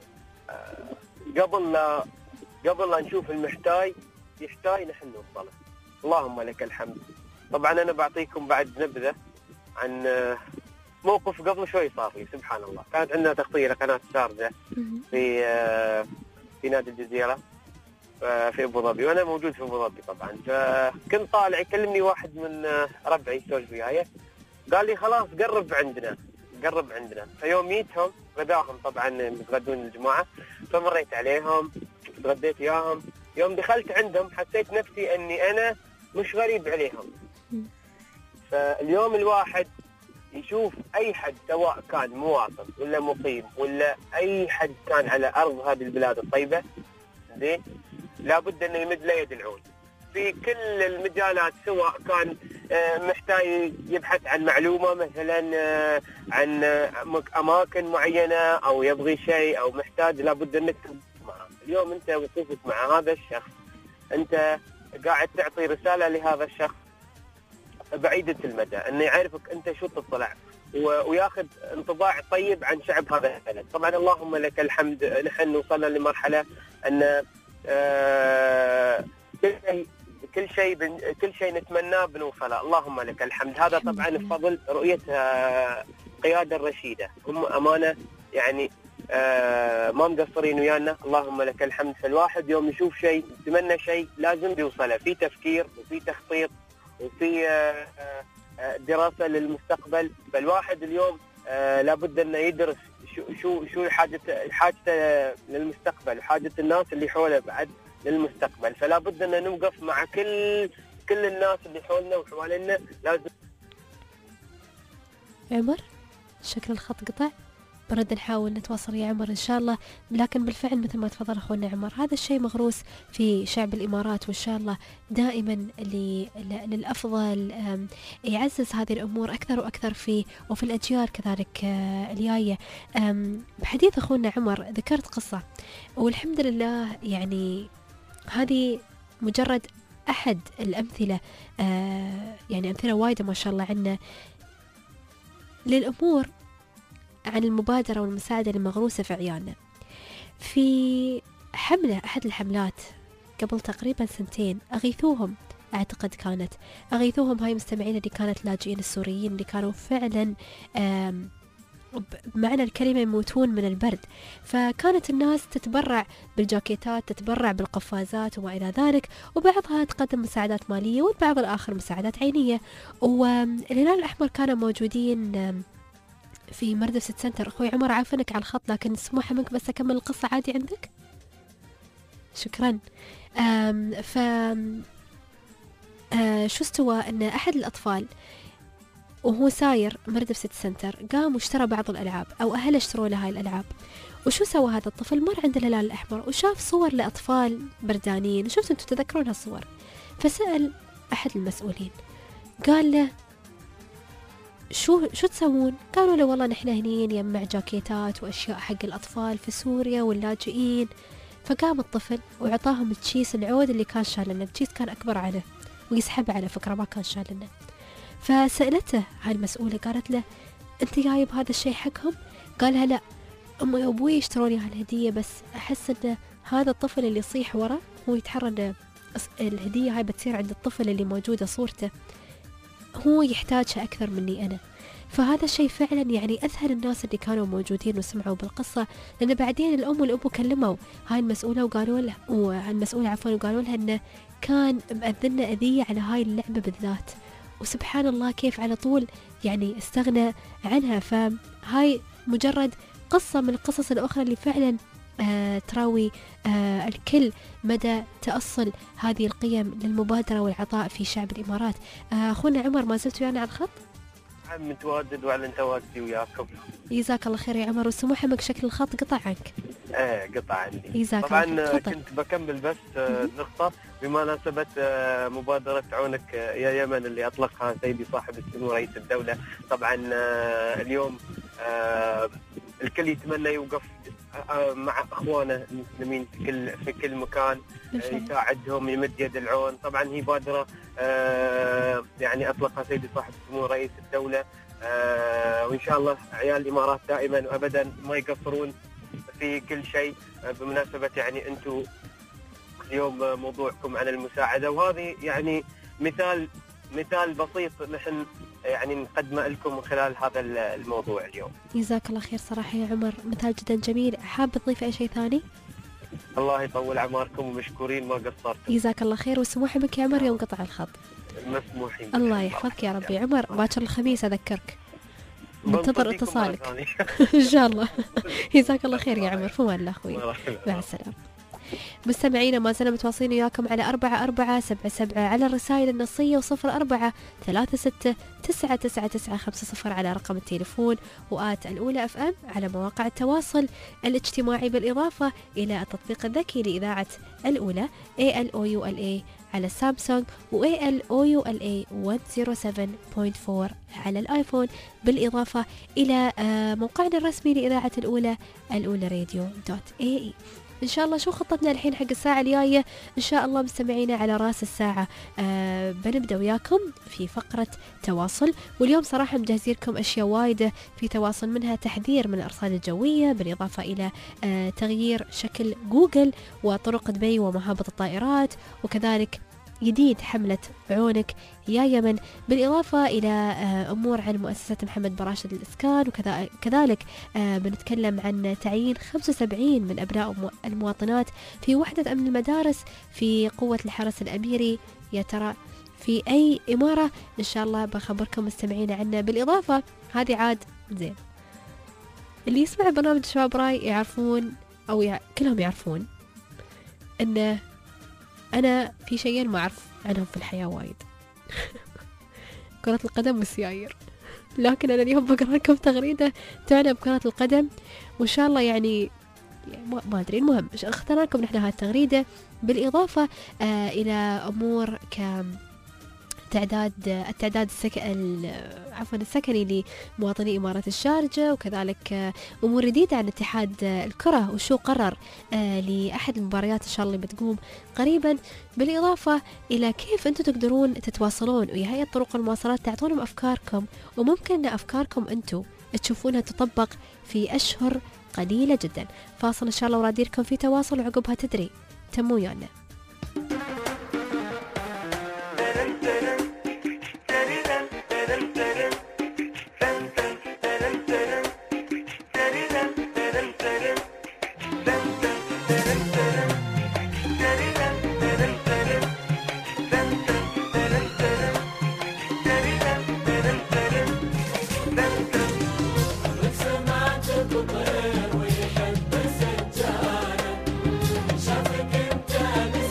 K: قبل لا نشوف المحتاج يحتاج نحن نوصله. اللهم لك الحمد. طبعا أنا بعطيكم بعد نبذة عن موقف قبل شوي صار لي. سبحان الله، كانت عندنا تغطية لقناة الشارجة في نادي الجزيرة في أبو ظبي، وأنا موجود في أبو ظبي طبعا. فكنت طالع يكلمني واحد من ربعي يسولف وياي، قال لي خلاص قرب عندنا. فيوم جيتهم غداهم طبعا يتغدون الجماعة، فمريت عليهم تغديت وياهم. يوم دخلت عندهم حسيت نفسي أني أنا مش غريب عليهم. فاليوم الواحد يشوف أي حد سواء كان مواطن ولا مقيم ولا أي حد كان على أرض هذه البلاد الطيبة، زين لابد انه يمد له يد العون في كل المجالات، سواء كان محتاج يبحث عن معلومه مثلا عن اماكن معينه او يبغي شيء او محتاج، لابد انك معه. اليوم انت وقوفك مع هذا الشخص انت قاعد تعطي رساله لهذا الشخص بعيده المدى، انه يعرفك انت شو تطلع وياخذ انطباع طيب عن شعب هذا البلد. طبعا اللهم لك الحمد نحن وصلنا لمرحله ان كل شيء نتمناه بنوصله، اللهم لك الحمد. هذا طبعا بفضل رؤيه قياده الرشيده، هم امانه يعني ما مقصرين ويانا، اللهم لك الحمد. فالواحد يوم يشوف شيء يتمنى شيء لازم بيوصله، في تفكير وفي تخطيط وفي دراسه للمستقبل. فالواحد اليوم لابد انه يدرس شو حاجته للمستقبل وحاجه الناس اللي حوله بعد للمستقبل. فلا بد ان نوقف مع كل الناس اللي حولنا وحوالينا. لازم
B: عمر شكل الخط قطع، برد نحاول نتواصل يا عمر إن شاء الله. لكن بالفعل مثل ما تفضل أخونا عمر، هذا الشيء مغروس في شعب الإمارات، وإن شاء الله دائما للأفضل يعزز هذه الأمور أكثر وأكثر وفي الأجيال كذلك الجاية. بحديث أخونا عمر ذكرت قصة، والحمد لله يعني هذه مجرد أحد الأمثلة، يعني أمثلة وايدة ما شاء الله عنا للأمور عن المبادرة والمساعدة المغروسة في عيالنا. في حملة أحد الحملات قبل تقريبا 2 سنين، أغيثوهم، أعتقد كانت أغيثوهم هاي مستمعين اللي كانت لاجئين السوريين اللي كانوا فعلا بمعنى الكلمة يموتون من البرد. فكانت الناس تتبرع بالجاكيتات، تتبرع بالقفازات وما إلى ذلك، وبعضها تقدم مساعدات مالية والبعض الآخر مساعدات عينية. والهلال الأحمر كانوا موجودين في مردف سيتي سنتر. أخوي عمر عافنك على الخط، لكن سموحة منك بس أكمل القصة عادي عندك؟ شكرا. شو استوى أن أحد الأطفال وهو ساير مردف سيتي سنتر قام واشترى بعض الألعاب، أو أهله اشتروا له هاي الألعاب. وشو سوى هذا الطفل؟ مر عند الهلال الأحمر وشاف صور لأطفال بردانين، شفت أنتم تذكرون هالصور؟ فسأل أحد المسؤولين قال له شو تسوون؟ قالوا له والله نحن هنين يجمع جاكيتات وأشياء حق الأطفال في سوريا واللاجئين. فقام الطفل وعطاهم التشيس العود اللي كان شالنا، التشيس كان أكبر عنه ويسحبه على فكرة، ما كان شالنا. فسألته هاي المسؤولة قالت له أنت جايب هذا الشيء حقهم؟ قالها لا، أمي وأبوي اشتروا لي هالهدية، بس أحس أن هذا الطفل اللي يصيح ورا هو يتحرى أن الهدية هاي بتصير عند الطفل اللي موجودة صورته، هو يحتاجها أكثر مني أنا. فهذا الشيء فعلا يعني أذهل الناس اللي كانوا موجودين وسمعوا بالقصة، لأن بعدين الأم والأبو كلموا هاي المسؤولة وقالوا له، والمسؤولة عفوا، وقالوا لها أنه كان مأذننا أذية على هاي اللعبة بالذات، وسبحان الله كيف على طول يعني استغنى عنها. فهاي مجرد قصة من القصص الأخرى اللي فعلا تراوي الكل مدى تأصل هذه القيم للمبادرة والعطاء في شعب الإمارات. أخونا عمر ما زلت ويانا على الخط؟
K: نعم متواجد وأعلن تواجدي وياكم.
B: جزاك الله خير يا عمر، وسموحة منك شكل الخط قطع عنك.
K: قطع عني.
B: جزاك
K: طبعا
B: الله خير.
K: كنت بكمل بس نقطة بمناسبة مبادرة عونك يا يمن اللي أطلقها سيدي صاحب السمو رئيس الدولة. طبعا اليوم الكل يتمنى يوقف مع اخوانه المسلمين في كل مكان، يساعدهم، يمد يد العون. طبعا هي بادره يعني اطلقها سيدي صاحب السمو رئيس الدوله، وان شاء الله عيال الامارات دائما وابدا ما يقصرون في كل شيء. بمناسبه يعني انتم اليوم موضوعكم عن المساعده، وهذه يعني مثال بسيط نحن يعني نقدمه لكم من خلال هذا الموضوع اليوم.
B: جزاك الله خير صراحة يا عمر، مثال جدا جميل. حاب تضيف أي شيء ثاني؟
K: الله يطول أعماركم ومشكورين ما قصرتم.
B: جزاك الله خير، وسموحة بك يا عمر يوم قطع الخط.
K: مسموحين.
B: الله يحفظك يا ربي. عمر باكر الخميس أذكرك، منتظر اتصالك إن شاء الله. جزاك الله خير يا عمر، فما الله أخوي، مع السلامة. مستمعينا ما زلنا متواصلين وياكم على 4477 على الرسائل النصية، و0436999950 على رقم التليفون، وآت الأولى FM على مواقع التواصل الاجتماعي، بالإضافة إلى التطبيق الذكي لإذاعة الأولى ALOULA على السامسونج و ALOULA 107.4 على الآيفون، بالإضافة إلى موقعنا الرسمي لإذاعة الأولى الأولى-radio.ae. إن شاء الله شو خطتنا الحين حق الساعة الجاية؟ إن شاء الله مستمعينا على رأس الساعة بنبدأ وياكم في فقرة تواصل، واليوم صراحة مجهزين لكم أشياء وايدة في تواصل، منها تحذير من الأرصاد الجوية، بالإضافة إلى تغيير شكل جوجل وطرق دبي ومهابط الطائرات، وكذلك جديد حملة عونك يا يمن، بالإضافة إلى أمور عن مؤسسة محمد براشد للإسكان، وكذلك بنتكلم عن تعيين 75 من أبناء المواطنات في وحدة أمن المدارس في قوة الحرس الأميري، يا ترى في أي إمارة؟ إن شاء الله بخبركم مستمعين عنه. بالإضافة هذه عاد زين اللي يسمع برنامج شباب راي يعرفون أو كلهم يعرفون أن أنا في شيئين ما أعرف عنهم في الحياة وايد كرة القدم والسيايير، لكن أنا اليوم بقرأ لكم تغريدة تعنى بكرة القدم، وإن شاء الله يعني ما أدري، المهم اخترنا لكم نحن هاي التغريدة، بالإضافة إلى أمور التعداد السكني لمواطني إمارة الشارجة، وكذلك أمور جديدة عن اتحاد الكرة وشو قرر لأحد المباريات إن شاء الله اللي بتقوم قريبا، بالإضافة إلى كيف أنتم تقدرون تتواصلون ويا هيئة طرق المواصلات، تعطونهم أفكاركم، وممكن أن أفكاركم أنتم تشوفونها تطبق في أشهر قليلة جدا. فاصل إن شاء الله وراديركم في تواصل، وعقبها تدري تمو يانا.
L: شافك انت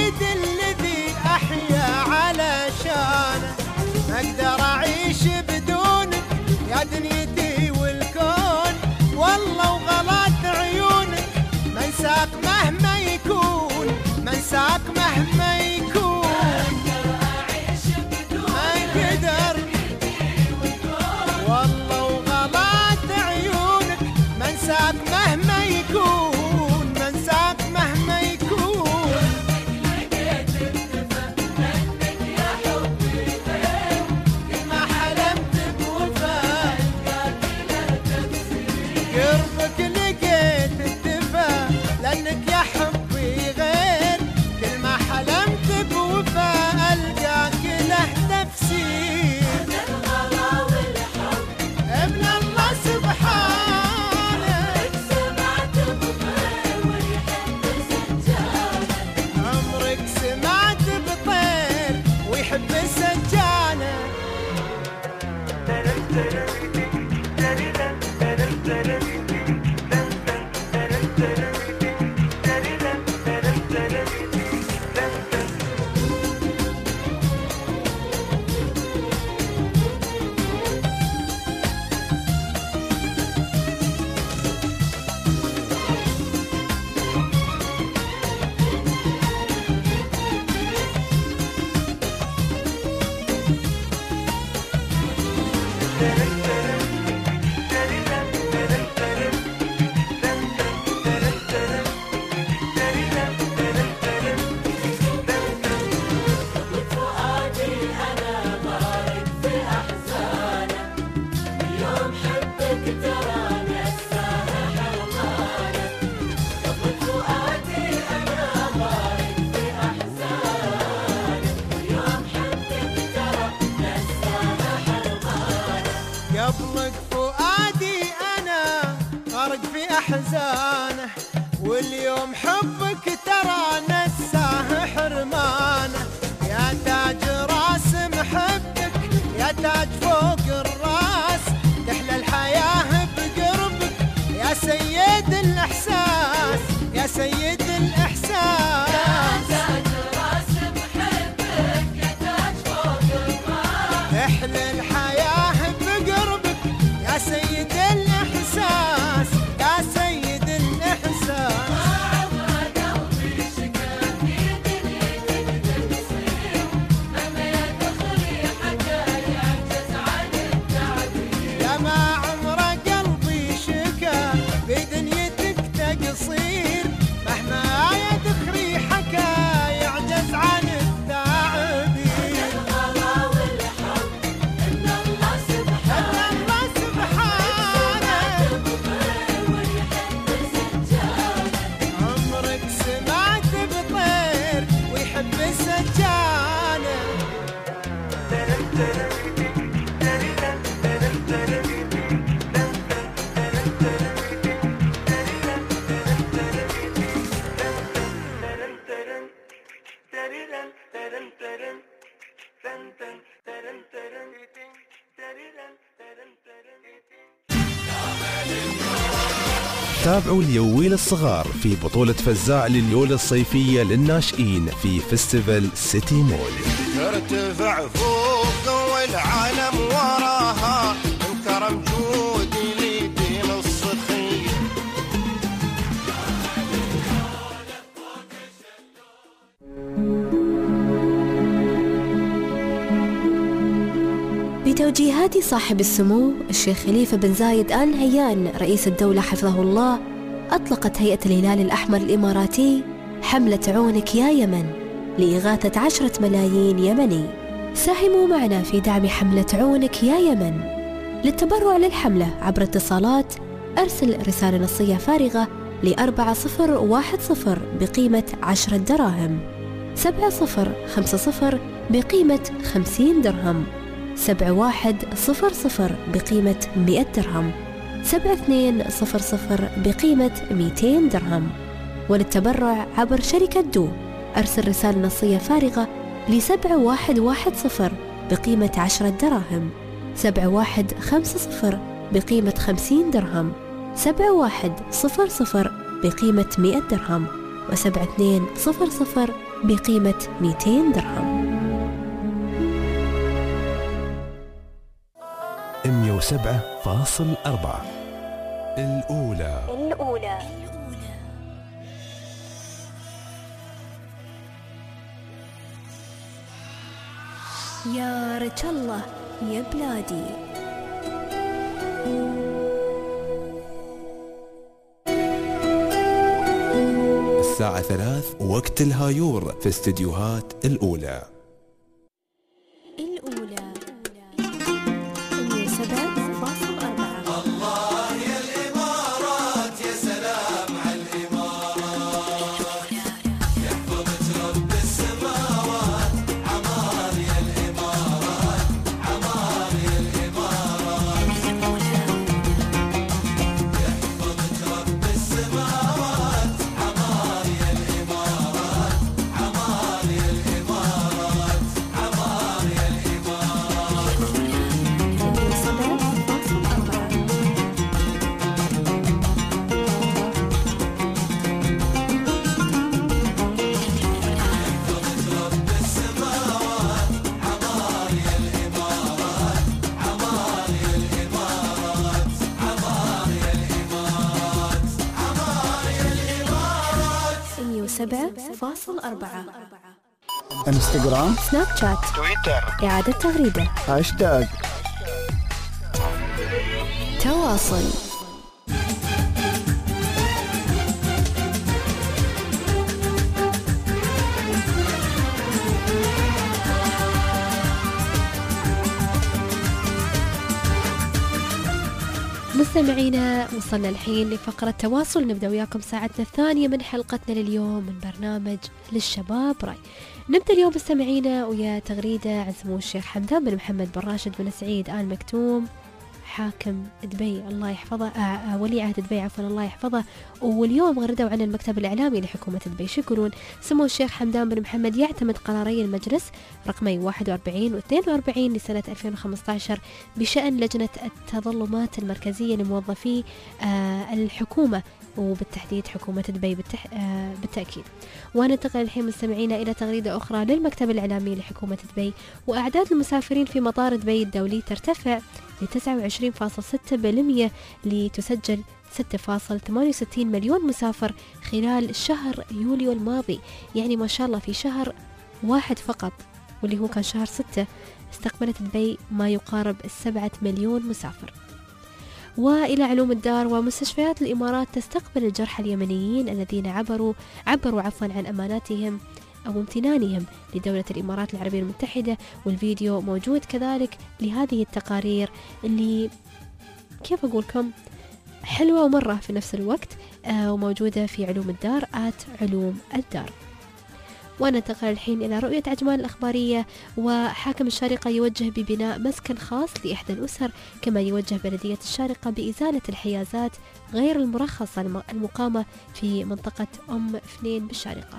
C: السيد الذي أحيا علشانه، ما أقدر أعيش بدونك يا دنيتي والكون، والله وغلط عيونك ما انساك مهما يكون، ما انساك مهما يكون، ما اقدر والله وغلط عيونك ما انساك مهما يكون، ما انساك مهما يكون. ما حلمت بوفاء قربك لقيت الدفا، لأنك يا حبي غير كل ما حلمت بوفاء ألقاك له تفسير. ابن الله سبحانه عمرك سمعت بطير ويحب السجانة. قبلك فؤادي أنا غرق في أحزانه، واليوم حبك ترى نساه حرمانه. يا تاج راس محبك يا تاج فوق الراس، تحلى الحياة بقربك يا سيد الإحساس، يا سيد الإحساس. تحلى الحياة بقربك يا سيد الإحساس، يا سيد الإحساس. يا ما عمر قلبي شكا بدنيتك تقصير، مهما يدخري حكى يعجز عن التعبير. عمرك سمعت بطير ويحب السجانة.
A: تابعوا اليويل الصغار في بطولة فزاع لليول الصيفية للناشئين في فيستيفال سيتي مول.
D: ارتفع فوق والعالم وراها، الكرم جودي لدين الصخير.
B: بتوجيهات صاحب السمو الشيخ خليفة بن زايد آل نهيان رئيس الدولة حفظه الله، أطلقت هيئة الهلال الأحمر الإماراتي حملة عونك يا يمن لإغاثة 10 ملايين يمني. ساهموا معنا في دعم حملة عونك يا يمن. للتبرع للحملة عبر اتصالات أرسل رسالة نصية فارغة ل4010 بقيمة 10 دراهم، 7050 بقيمة 50 درهم، 7100 بقيمة 100 درهم، 7200 بقيمة 200 درهم. وللتبرع عبر شركة دو أرسل رسالة نصية فارغة ل7110 بقيمة 10 دراهم، 7150 بقيمة 50 درهم، 7100 بقيمة 100 درهم، و7200
I: بقيمة 200 درهم.
A: 107.4 الأولى.
I: يا رجل الله يا بلادي.
A: الساعة 3 وقت الهايور في استديوهات الأولى.
I: الأولى 107.4.
C: الله يا الإمارات يا سلام على الإمارات يحفظك رب السماوات عمار يا الإمارات عمار يا الإمارات يحفظك رب السماوات عمار يا الإمارات عمار يا الإمارات عمار يا الإمارات
I: 107.4.
C: رب السماوات عمار يا الإمارات عمار يا الإمارات عمار يا الإمارات عمار يا الإمارات
I: 107.4.
L: انستغرام،
B: سناب شات،
L: تويتر،
B: إعادة تغريدة،
L: هاشتاج،
I: تواصل.
B: مستمعينا وصلنا الحين لفقرة تواصل، نبدأ وياكم ساعتنا الثانية من حلقتنا لليوم من برنامج للشباب راي. نبدأ اليوم مستمعينا ويا تغريدة عن سمو الشيخ حمدان بن محمد بن راشد بن سعيد آل مكتوم حاكم دبي الله يحفظه، ولي عهد دبي عفوا الله يحفظه. واليوم غردوا عن المكتب الإعلامي لحكومة دبي. شو يقولون؟ سمو الشيخ حمدان بن محمد يعتمد قراري المجلس رقمي 41 و 42 لسنة 2015 بشأن لجنة التظلمات المركزية لموظفي الحكومة وبالتحديد حكومة دبي بالتأكيد. وننتقل الحين مستمعينا إلى تغريدة أخرى للمكتب الإعلامي لحكومة دبي. وأعداد المسافرين في مطار دبي الدولي ترتفع ل 29.6% لتسجل 6.68 مليون مسافر خلال شهر يوليو الماضي. يعني ما شاء الله في شهر واحد فقط واللي هو كان شهر 6 استقبلت دبي ما يقارب 7 مليون مسافر. وإلى علوم الدار، ومستشفيات الإمارات تستقبل الجرحى اليمنيين الذين عبروا عن أماناتهم أو امتنانهم لدولة الإمارات العربية المتحدة. والفيديو موجود كذلك لهذه التقارير اللي كيف أقولكم حلوة ومرة في نفس الوقت، وموجودة في علوم الدار @علوم الدار. وننتقل الحين إلى رؤية عجمان الأخبارية. وحاكم الشارقة يوجه ببناء مسكن خاص لإحدى الأسر، كما يوجه بلدية الشارقة بإزالة الحيازات غير المرخصة المقامة في منطقة أم 2 بالشارقة.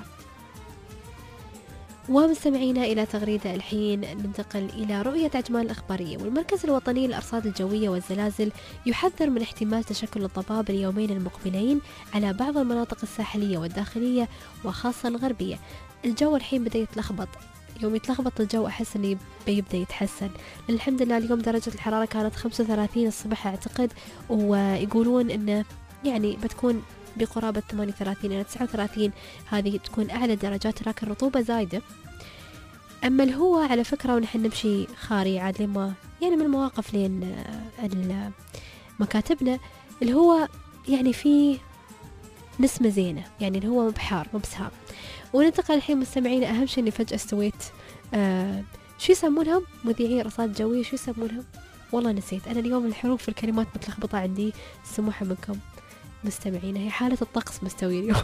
B: ومستمعينا إلى تغريدة الحين ننتقل إلى رؤية عجمان الأخبارية. والمركز الوطني للأرصاد الجوية والزلازل يحذر من احتمال تشكل الضباب اليومين المقبلين على بعض المناطق الساحلية والداخلية وخاصة الغربية. الجو الحين بدأ يتلخبط، يوم يتلخبط الجو أحس أنه بيبدأ يتحسن. الحمد لله اليوم درجة الحرارة كانت 35 الصبح أعتقد، ويقولون أنه يعني بتكون بقرابة 38 إلى 39، هذه تكون أعلى درجات، لكن رطوبة زايدة. أما الهواء على فكرة ونحن نمشي خاري عاد لما يعني من المواقف لين مكاتبنا، الهواء يعني فيه نسمة زينة، يعني الهواء مو بحار مو بسهام. وننتقل الحين مستمعين، أهم شيء إني فجأة استويت شو يسمونهم مذيعين رصاد جوية، شو يسمونهم والله نسيت أنا اليوم، الحروف في الكلمات متلخبطة عندي، سموحة منكم مستمعين، هي حالة الطقس مستوي اليوم.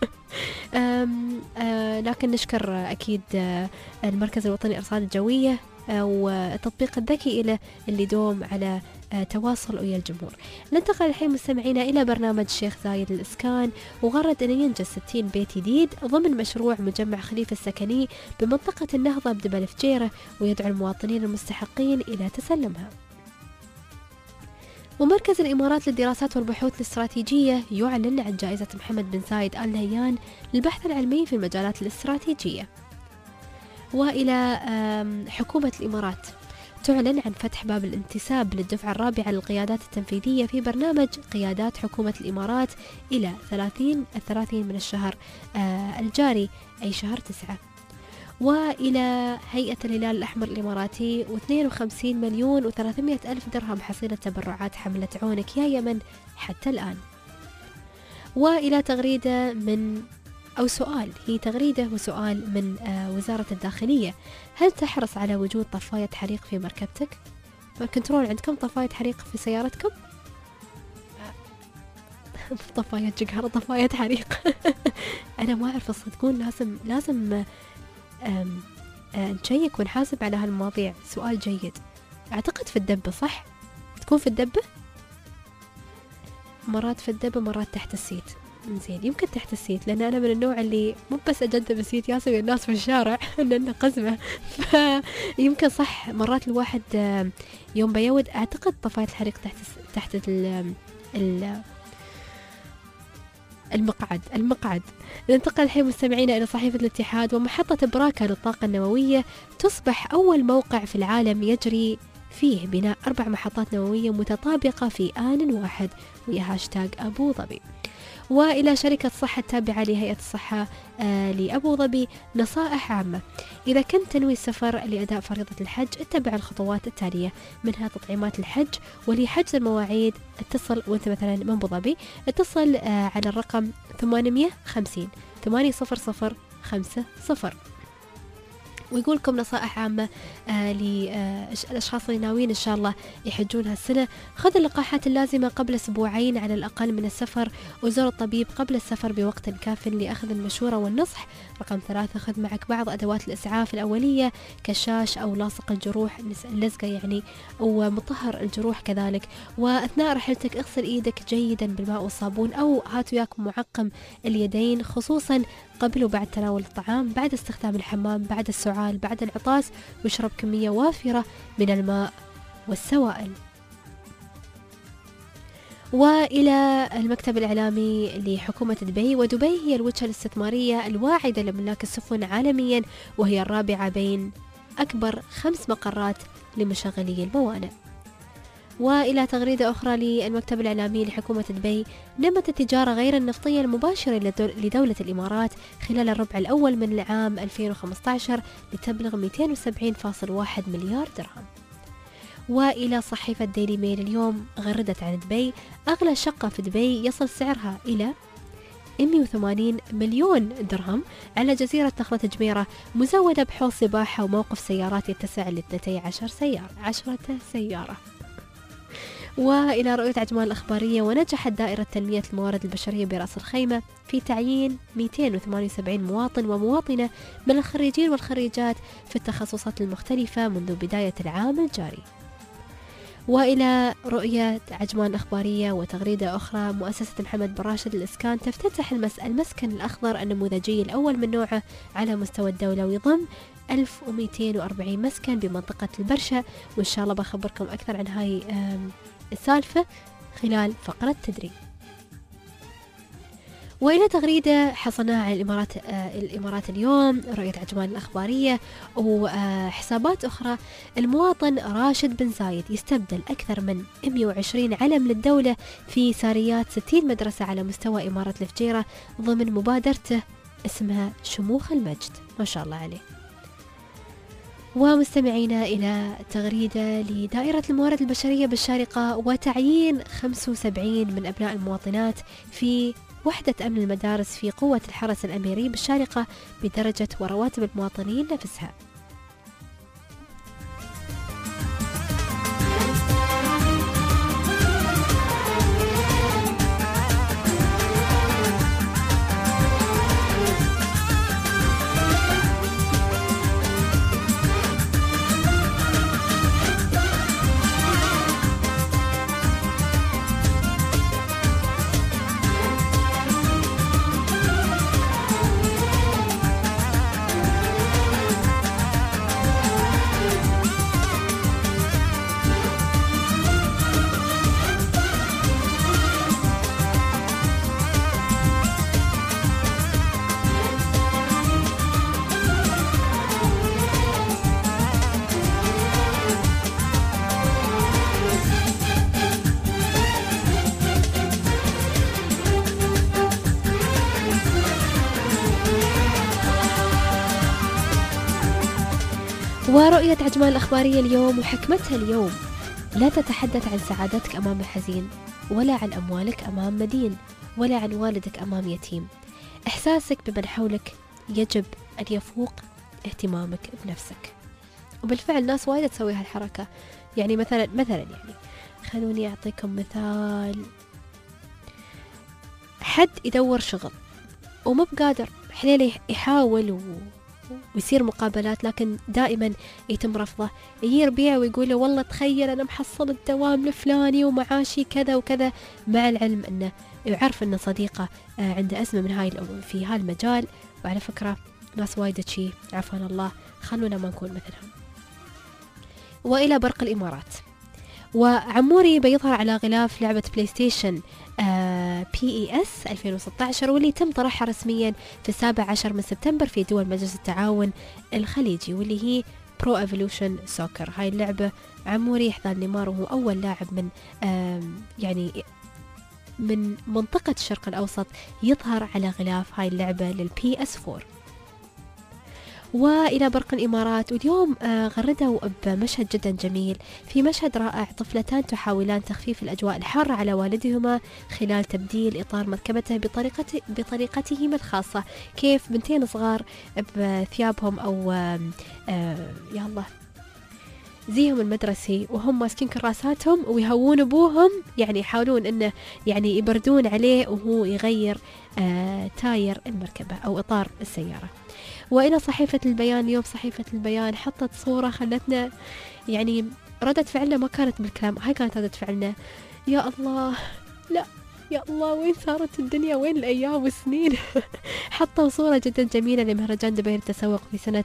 B: لكن نشكر أكيد المركز الوطني للأرصاد الجوية والتطبيق الذكي إلى اللي دوم على تواصل ويا الجمهور. ننتقل الحين مستمعينا إلى برنامج الشيخ زايد للإسكان، وغرد أن ينجز 60 بيت جديد ضمن مشروع مجمع خليفة السكني بمنطقة النهضة بدبل الفجيرة، ويدعو المواطنين المستحقين إلى تسلمها. ومركز الإمارات للدراسات والبحوث الاستراتيجية يعلن عن جائزة محمد بن زايد آل نهيان للبحث العلمي في المجالات الاستراتيجية. وإلى حكومة الإمارات تعلن عن فتح باب الانتساب للدفعة الرابعة للقيادات التنفيذية في برنامج قيادات حكومة الإمارات إلى 30 من الشهر الجاري أي شهر 9. وإلى هيئة الهلال الأحمر الإماراتي 52 مليون و300 ألف درهم حصيلة تبرعات حملة عونك يا يمن حتى الآن. وإلى تغريدة من أو سؤال، هي تغريدة وسؤال من وزارة الداخلية: هل تحرص على وجود طفاية حريق في مركبتك؟ كنترول، عندكم طفاية حريق في سيارتكم؟ طفاية جقهر، طفاية حريق. أنا ما أعرف، تصدقون لازم نشيك ونحاسب على هالمواضيع. سؤال جيد. أعتقد في الدبة، صح؟ تكون في الدبة؟ مرات في الدبة مرات تحت السيت. زين، يمكن تحت السيت، لأن أنا من النوع اللي مو بس أجدب السيت ياسوي الناس في الشارع لأنه قزمة، فيمكن صح مرات الواحد يوم بيود. أعتقد طفاية الحريق تحت المقعد. ننتقل الحين مستمعينا إلى صحيفة الاتحاد. ومحطة براكا للطاقة النووية تصبح أول موقع في العالم يجري فيه بناء 4 محطات نووية متطابقة في آن واحد، ويا هاشتاج أبو ظبي. وإلى شركة صحة التابعة لهيئة الصحة لأبو ظبي نصائح عامة: إذا كنت تنوي السفر لأداء فريضة الحج اتبع الخطوات التالية، منها تطعيمات الحج. ولحجز المواعيد اتصل، وانت مثلا من أبو ظبي اتصل على الرقم 850 800 50. ويقولكم نصائح عامة للأشخاص اللي ناويين إن شاء الله يحجون هالسنة: خذ اللقاحات اللازمة قبل 2 أسبوع على الأقل من السفر، وزور الطبيب قبل السفر بوقت كاف لأخذ المشورة والنصح. رقم 3: خذ معك بعض أدوات الإسعاف الأولية كشاش أو لاصق الجروح، اللزقة يعني، ومطهر الجروح كذلك. وأثناء رحلتك اغسل إيدك جيدا بالماء والصابون، أو هاتوا ياكم معقم اليدين، خصوصا قبل وبعد تناول الطعام، بعد استخدام الحمام، بعد السعال، بعد العطاس، واشرب كمية وافرة من الماء والسوائل. وإلى المكتب الإعلامي لحكومة دبي. ودبي هي الوجهة الاستثمارية الواعدة لملاك السفن عالميا، وهي الرابعة بين أكبر 5 مقرات لمشغلي الموانئ. وإلى تغريدة أخرى للمكتب الإعلامي لحكومة دبي: نمت التجارة غير النفطية المباشرة لدولة الإمارات خلال الربع الأول من العام 2015 لتبلغ 270.1 مليار درهم. وإلى صحيفة ديلي ميل اليوم غردت عن دبي: أغلى شقة في دبي يصل سعرها إلى 180 مليون درهم على جزيرة نخلة جميرة، مزودة بحوض سباحة وموقف سيارات يتسع ل 12 سيارة. وإلى رؤية عجمان الأخبارية: ونجحت دائرة تنمية الموارد البشرية برأس الخيمة في تعيين 278 مواطن ومواطنة من الخريجين والخريجات في التخصصات المختلفة منذ بداية العام الجاري. وإلى رؤية عجمان الأخبارية وتغريدة أخرى: مؤسسة محمد بن راشد للإسكان تفتتح المسكن الأخضر النموذجي الأول من نوعه على مستوى الدولة، ويضم 1240 مسكن بمنطقة البرشا. وإن شاء الله بخبركم أكثر عن هاي السالفة خلال فقرة تدريب. وإلى تغريدة حصلناها عن الإمارات اليوم، رؤية عجمان الأخبارية وحسابات أخرى: المواطن راشد بن زايد يستبدل أكثر من 120 علم للدولة في ساريات 60 مدرسة على مستوى إمارة الفجيرة ضمن مبادرته اسمها شموخ المجد. ما شاء الله عليه. ومستمعينا إلى تغريدة لدائرة الموارد البشرية بالشارقة: وتعيين 75 من أبناء المواطنات في وحدة أمن المدارس في قوة الحرس الأميري بالشارقة بدرجة ورواتب المواطنين نفسها. ورؤية عجمان الأخبارية اليوم وحكمتها اليوم: لا تتحدث عن سعادتك أمام حزين، ولا عن أموالك أمام مدين، ولا عن والدك أمام يتيم. إحساسك بمن حولك يجب أن يفوق اهتمامك بنفسك. وبالفعل ناس وايدة تسوي هالحركة. يعني مثلا يعني خلوني أعطيكم مثال: حد يدور شغل وما بقادر، حليله يحاول ويصير مقابلات، لكن دائما يتم رفضه. يجي ربيع ويقول له والله تخيل أنا محصل الدوام الفلاني ومعاشي كذا وكذا، مع العلم أنه يعرف أن صديقه عنده أزمة من في هالمجال. وعلى فكرة ناس وايدة شي، عافانا الله، خلونا ما نكون مثلهم. وإلى برق الإمارات: وعموري بيظهر على غلاف لعبة بلاي ستيشن PES 2016، واللي تم طرحها رسميا في 17 من سبتمبر في دول مجلس التعاون الخليجي، واللي هي برو ايفولوشن سوكر. هاي اللعبة عموري يحذى نيمار، وهو أول لاعب من يعني من منطقة الشرق الأوسط يظهر على غلاف هاي اللعبة للPS4. وإلى برق الإمارات: واليوم غردوا بمشهد جدا جميل. في مشهد رائع، طفلتان تحاولان تخفيف الأجواء الحارة على والدهما خلال تبديل إطار مركبته بطريقتهما الخاصة. كيف بنتين صغار بثيابهم أو يلا زيهم المدرسي وهم ماسكين كراساتهم ويهوون أبوهم، يعني يحاولون إنه يعني يبردون عليه وهو يغير تاير المركبة أو إطار السيارة. وإلى صحيفة البيان: اليوم صحيفة البيان حطت صورة خلتنا يعني ردة فعلنا ما كانت بالكلام، هاي كانت ردة فعلنا: يا الله، لا يا الله وين صارت الدنيا، وين الأيام والسنين. حطوا صورة جدا جميلة لمهرجان دبي للتسوق في سنة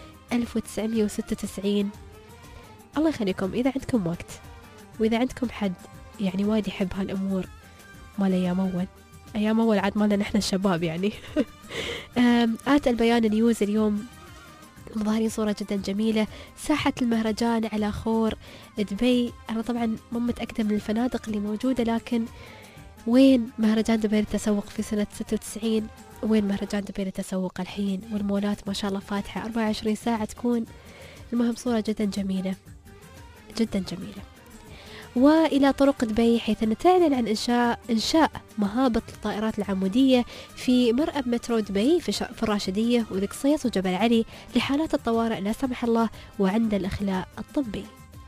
B: 1996. الله يخليكم، إذا عندكم وقت وإذا عندكم حد يعني وايد يحب هالأمور مال أيام أول عاد مالنا نحن الشباب يعني. آت البيان نيوز اليوم مظاهرين صورة جدا جميلة، ساحة المهرجان على خور دبي. أنا طبعا مو متأكدة من الفنادق اللي موجودة، لكن وين مهرجان دبي للتسوق في سنة 96 وين مهرجان دبي للتسوق الحين؟ والمولات ما شاء الله فاتحة 24 ساعة تكون. المهم صورة جدا جميلة جدا جميلة. وإلى طرق دبي، حيث أن تعلن عن إنشاء مهابط للطائرات العمودية في مرأب مترو دبي في الراشدية وذقصيص وجبل علي لحالات الطوارئ لا سمح الله وعند الإخلاء الطبي.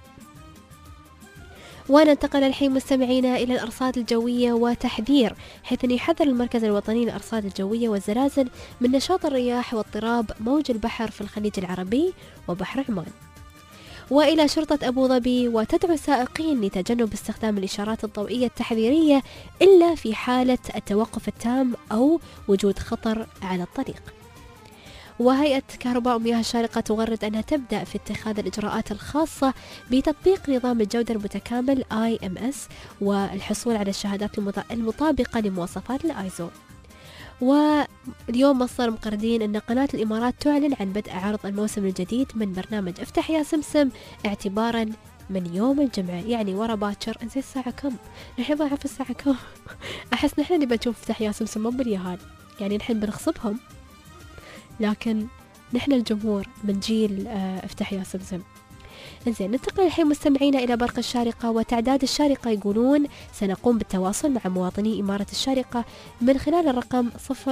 B: وننتقل الحين مستمعينا إلى الأرصاد الجوية وتحذير، حيث أن يحذر المركز الوطني للأرصاد الجوية والزلازل من نشاط الرياح واضطراب موج البحر في الخليج العربي وبحر عمان. وإلى شرطة أبو ظبي: وتدعو السائقين لتجنب استخدام الإشارات الضوئية التحذيرية إلا في حالة التوقف التام أو وجود خطر على الطريق. وهيئة كهرباء ومياه الشارقة تغرد أنها تبدأ في اتخاذ الإجراءات الخاصة بتطبيق نظام الجودة المتكامل IMS والحصول على الشهادات المطابقة لمواصفات الآيزو. واليوم مصدر مقردين أن قناة الإمارات تعلن عن بدء عرض الموسم الجديد من برنامج افتح يا سمسم اعتبارا من يوم الجمعة، يعني ورا باكر. انزين الساعة كم؟ نحن ضاعف الساعة كم؟ أحس نحن نبى نشوف افتح يا سمسم مو باليهال، يعني نحن بنغصبهم، لكن نحن الجمهور من جيل افتح يا سمسم. انزين ننتقل الحين مستمعينا إلى برق الشارقة وتعداد الشارقة. يقولون سنقوم بالتواصل مع مواطني إمارة الشارقة من خلال الرقم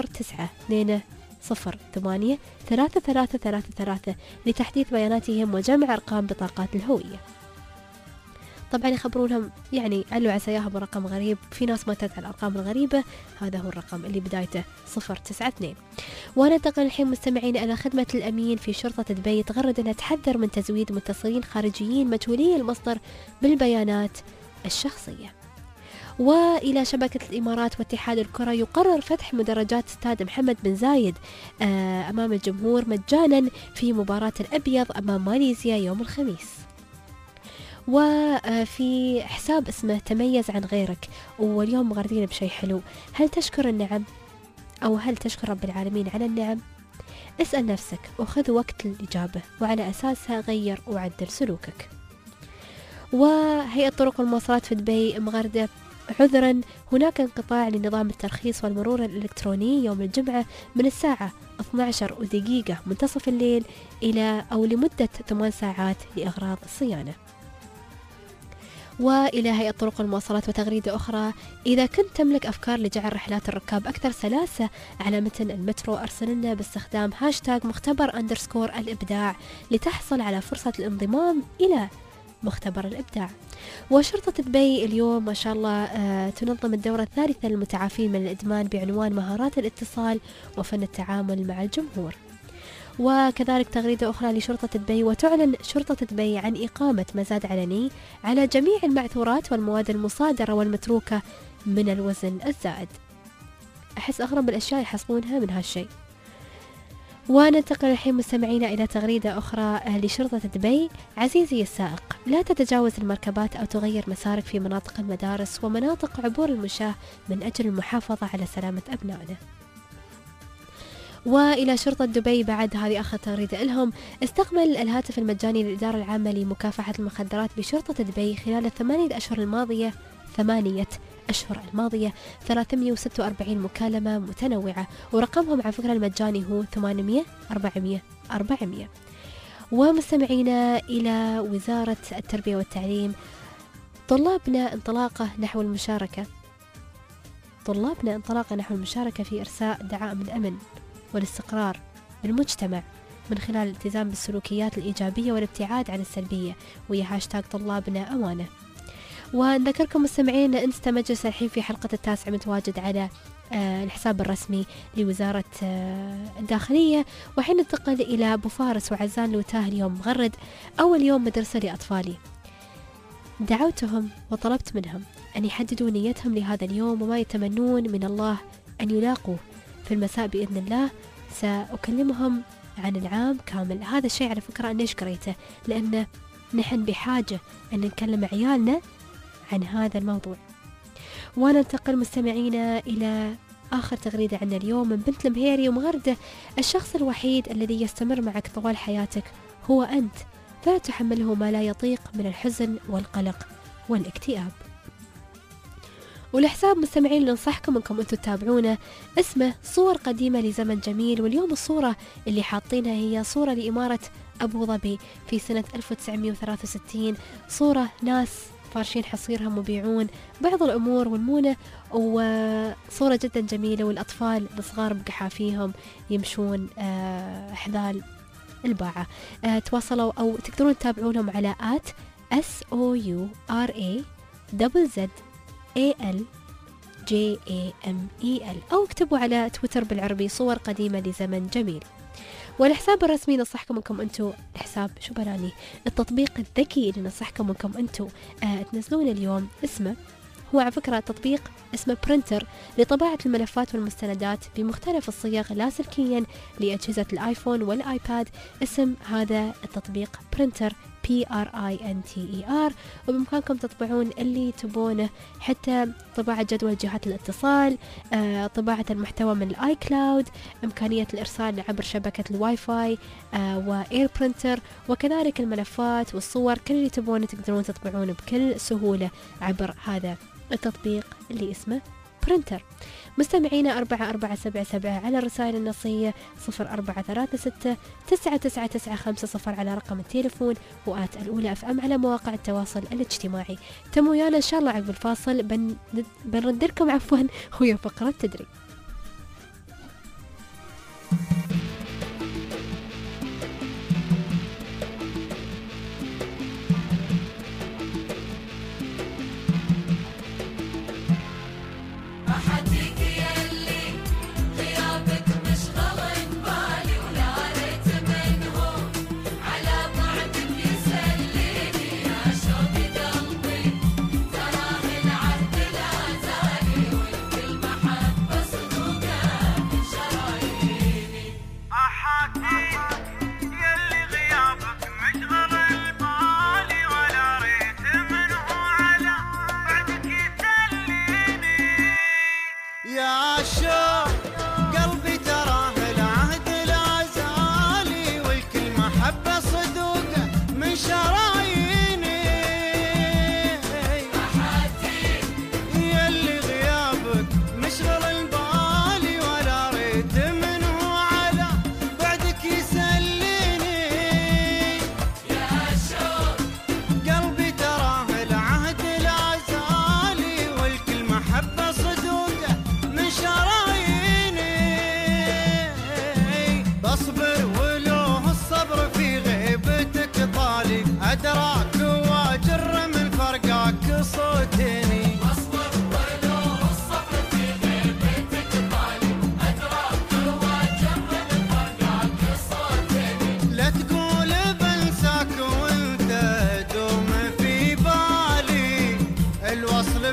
B: 09-208-3333 لتحديث بياناتهم وجمع أرقام بطاقات الهوية. طبعا يخبرونهم يعني علوا عساياها برقم غريب، في ناس ما تدعي الأرقام الغريبة، هذا هو الرقم اللي بدايته 092. وننتقل الحين مستمعين إلى خدمة الأمين في شرطة دبي، تغرد أنها تحذر من تزويد متصلين خارجيين مجهولي المصدر بالبيانات الشخصية. وإلى شبكة الإمارات واتحاد الكرة، يقرر فتح مدرجات استاد محمد بن زايد أمام الجمهور مجانا في مباراة الأبيض أمام ماليزيا يوم الخميس. وفي حساب اسمه تميز عن غيرك، واليوم مغردين بشيء حلو: هل تشكر النعم أو هل تشكر رب العالمين على النعم؟ اسأل نفسك وخذ وقت الإجابة، وعلى أساسها غير وعدل سلوكك. وهيئة طرق المواصلات في دبي مغردة عذرا هناك انقطاع لنظام الترخيص والمرور الإلكتروني يوم الجمعة من الساعة 12:00 منتصف الليل إلى أو لمدة 8 ساعات لأغراض الصيانة. وإلى هيئة طرق المواصلات وتغريدة أخرى: إذا كنت تملك أفكار لجعل رحلات الركاب أكثر سلاسة على متن المترو أرسل لنا باستخدام هاشتاج _الإبداع لتحصل على فرصة الانضمام إلى مختبر الإبداع. وشرطة دبي اليوم ما شاء الله تنظم الدورة الثالثة للمتعافين من الإدمان بعنوان مهارات الاتصال وفن التعامل مع الجمهور. وكذلك تغريدة أخرى لشرطة دبي: وتعلن شرطة دبي عن إقامة مزاد علني على جميع المعثورات والمواد المصادرة والمتروكة من الوزن الزائد. أحس أغرب الأشياء يحصلونها من هالشيء. وننتقل الحين مستمعينا إلى تغريدة أخرى لشرطة دبي: عزيزي السائق، لا تتجاوز المركبات أو تغير مسارك في مناطق المدارس ومناطق عبور المشاة من أجل المحافظة على سلامة أبنائنا. وإلى شرطة دبي بعد هذه آخر تغريدة لهم: استقبل الهاتف المجاني للإدارة العامة لمكافحة المخدرات بشرطة دبي خلال 8 أشهر الماضية 346 مكالمة متنوعة، ورقمهم على فكرة المجاني هو 800 400. ومستمعينا إلى وزارة التربية والتعليم: طلابنا انطلاقة نحو المشاركة في إرساء دعائم الأمن والاستقرار بالمجتمع من خلال الالتزام بالسلوكيات الإيجابية والابتعاد عن السلبية، وهي هاشتاج طلابنا أمانة. ونذكركم مستمعين إنستا مجلس الحين في حلقة 9 متواجد على الحساب الرسمي لوزارة الداخلية. وحين ننتقل إلى أبو فارس وعزان لوتاه اليوم مغرد، أول يوم مدرسة لأطفالي. دعوتهم وطلبت منهم أن يحددوا نيتهم لهذا اليوم وما يتمنون من الله أن يلاقوه. في المساء بإذن الله سأكلمهم عن العام كامل. هذا الشيء على فكرة أنا قريته، لأن نحن بحاجة أن نكلم عيالنا عن هذا الموضوع. وننتقل مستمعينا إلى آخر تغريدة عنا اليوم من بنت المهيري ومغردة: الشخص الوحيد الذي يستمر معك طوال حياتك هو أنت، فلا تحمله ما لا يطيق من الحزن والقلق والاكتئاب. والحساب مستمعين اللي ننصحكم انكم انتم تتابعونه اسمه صور قديمة لزمن جميل، واليوم الصورة اللي حاطينها هي صورة لإمارة أبو ظبي في سنة 1963، صورة ناس فارشين حصيرهم وبيعون بعض الأمور والمونة، وصورة جدا جميلة، والأطفال الصغار بقحافيهم يمشون حذال الباعة. تواصلوا أو تقدرون تتابعونهم على @SOURAZZALJAMEL أو اكتبوا على تويتر بالعربي صور قديمة لزمن جميل. والحساب الرسمي نصحكم انكم انتم الحساب شو بناني التطبيق الذكي اللي نصحكم انكم انتم تنزلون اليوم اسمه، هو على فكرة تطبيق اسمه برينتر لطباعة الملفات والمستندات بمختلف الصيغ لاسلكيا لأجهزة الآيفون والآيباد. اسم هذا التطبيق برينتر PRINTER، وبإمكانكم تطبعون اللي تبونه، حتى طباعة جدول جهات الاتصال، طباعة المحتوى من الآي كلاود، إمكانية الإرسال عبر شبكة الواي فاي وإير برينتر، وكذلك الملفات والصور، كل اللي تبونه تقدرون تطبعون بكل سهولة عبر هذا التطبيق اللي اسمه برينتر. مستمعينا 4477 على الرسائل النصية 0436 9995 على رقم التليفون، وآت الأولى FM على مواقع التواصل الاجتماعي. تموا ويانا إن شاء الله عقب الفاصل بنرد لكم عفوا ويا فقرة تدري.
D: يا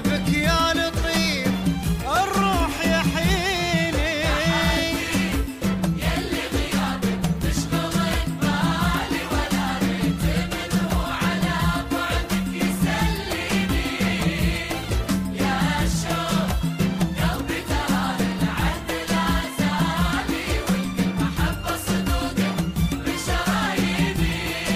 C: بك يا لطيف الروح يحيني
M: يلي غيابك مشغل بالي ولا ريت منه على بعدك يسليني يا الشوق قلبي تراه العهد لا زالي والكل محبة صدوقه بشراييني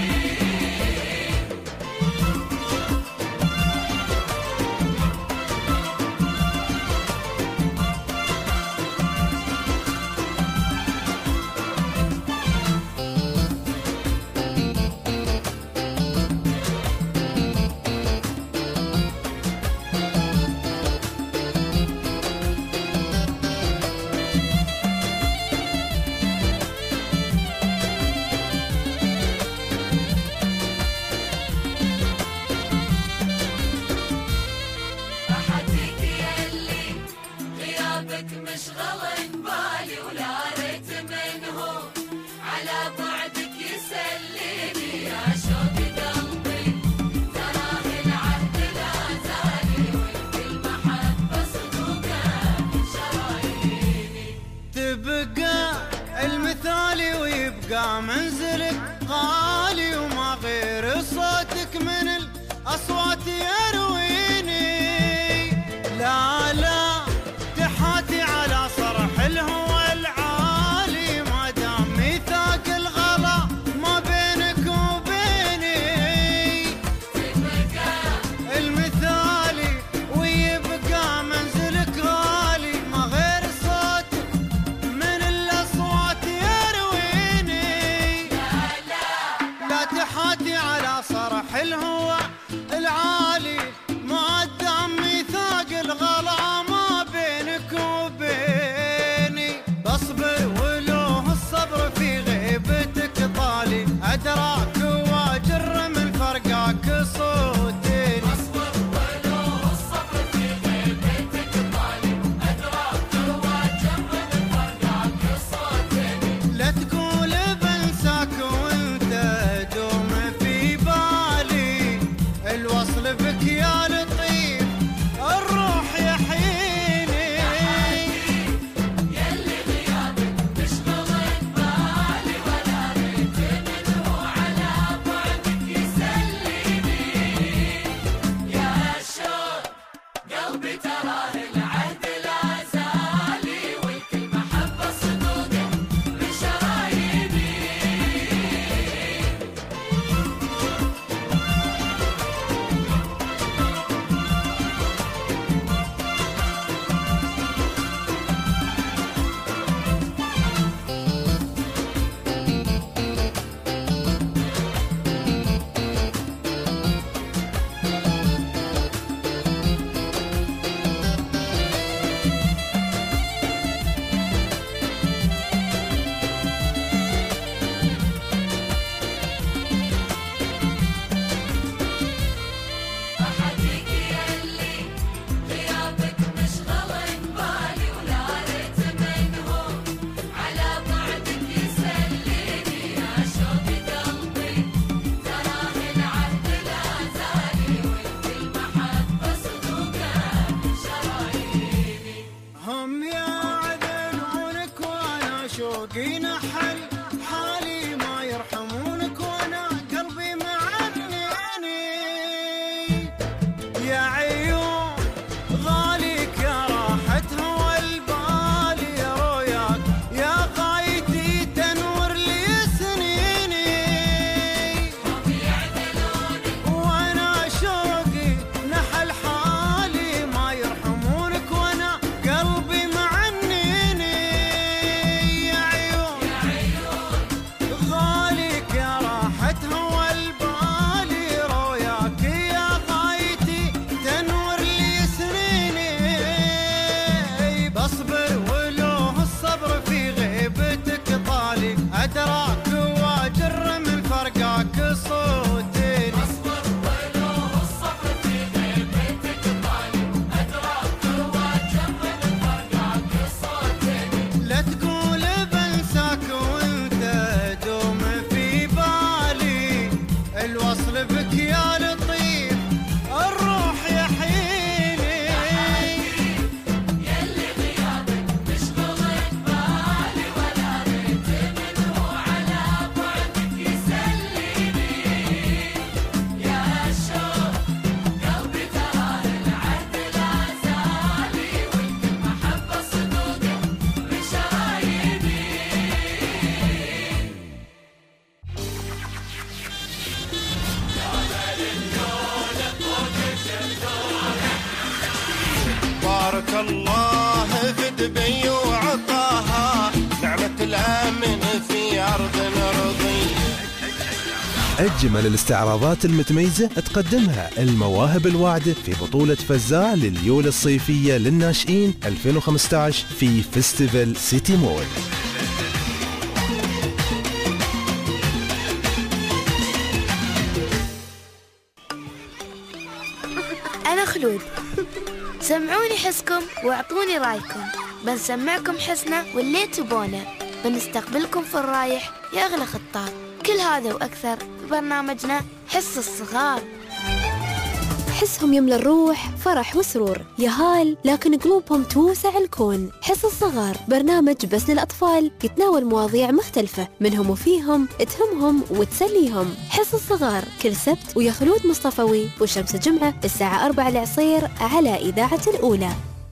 M: أحديك يلي غيابك مشغل بالي ولا ريت منه على بعدك يسليني يا شوق قلبي تراه العهد لا زالي والكل محبة صدوقه شراييني
C: تبقى المثالي ويبقى منزلك غالي وما غير صوتك من الأصوات يرويني لا لا تحاتي على صرح الهوى العالي ما دام ميثاق الغلا ما بينك وبيني
M: تبقى
C: المثالي ويبقى منزلك غالي ما غير صوتك من الأصوات يرويني لا تحاتي على صرح الهوى العالي ما دام ميثاق الغلا ما بينك وبيني بصبر ولو الصبر في غيبتك طالي أدراك واجر من فرقاك صوتين
M: أصبر ولو الصبر في غيبتك طالي أدراك واجر من فرقاك صوتني
C: لا تقول بنساك وانت دوم في بالي الوصل بك يا لطيف الروح يحيني
M: يلي غيابك مشغل بالي ولا ريت منه على بعدك يسليني يا الشوق قلبي تراه العهد لا زالي والكل محبة صدوقه بشراييني أحديك يلي غيابك مشغل بالي ولا ريت منه على بعدك يسليني يا شوق قلبي تراه العهد لا زالي والكل محبة صدوقه شراييني
C: هم يا عذلونك وانا شوقي نحل حالي ما يرحمونك وانا قلبي معنيني يا عيون غاليك يا راحة هوى البالي يا روياك يا غايتي تنور لي سنيني
M: هم يعدلوني
C: وانا شوقي نحل حالي ما يرحمونك وانا قلبي معنيني يا عيون
A: أجمل الاستعراضات المتميزة تقدمها المواهب الواعدة في بطولة فزاع لليول الصيفية للناشئين 2015 في فيستيفال سيتي مول.
N: أنا خلود، سمعوني حسكم واعطوني رايكم، بنسمعكم حسنا واللي تبونه، بنستقبلكم في الرايح يا أغلى خطاب. كل هذا وأكثر في برنامجنا حس الصغار.
I: حسهم يملى الروح فرح وسرور يهال، لكن قلوبهم توسع الكون. حس الصغار برنامج بس للأطفال يتناول مواضيع مختلفة منهم وفيهم، تهمهم وتسليهم. حس الصغار كل سبت ويا خلود مصطفوي وشمس الجمعة الساعة 4 العصير على إذاعة الأولى.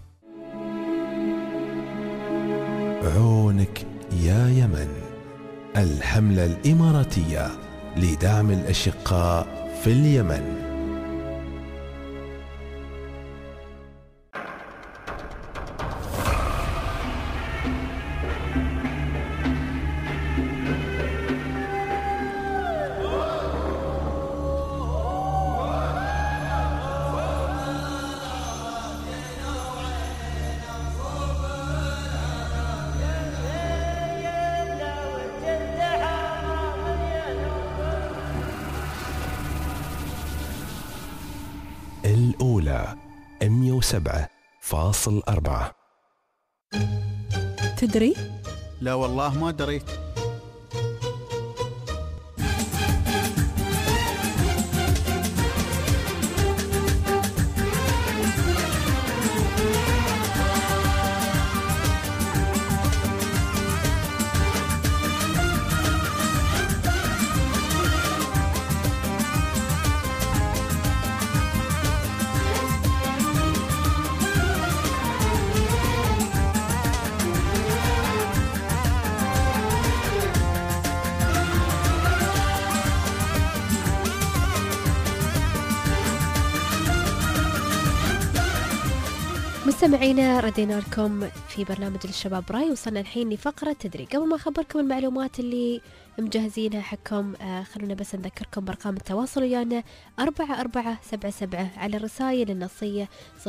A: عونك يا يمن، الحملة الإماراتية لدعم الأشقاء في اليمن. الأولى 107.4.
B: تدري؟
C: لا والله ما دريت.
B: مستمعينا، ردينا لكم في برنامج الشباب راي. وصلنا الحين لفقرة تدري. قبل ما أخبركم المعلومات اللي مجهزينها حقكم، خلونا بس نذكركم بأرقام التواصل ويانا 4477 على الرسائل النصية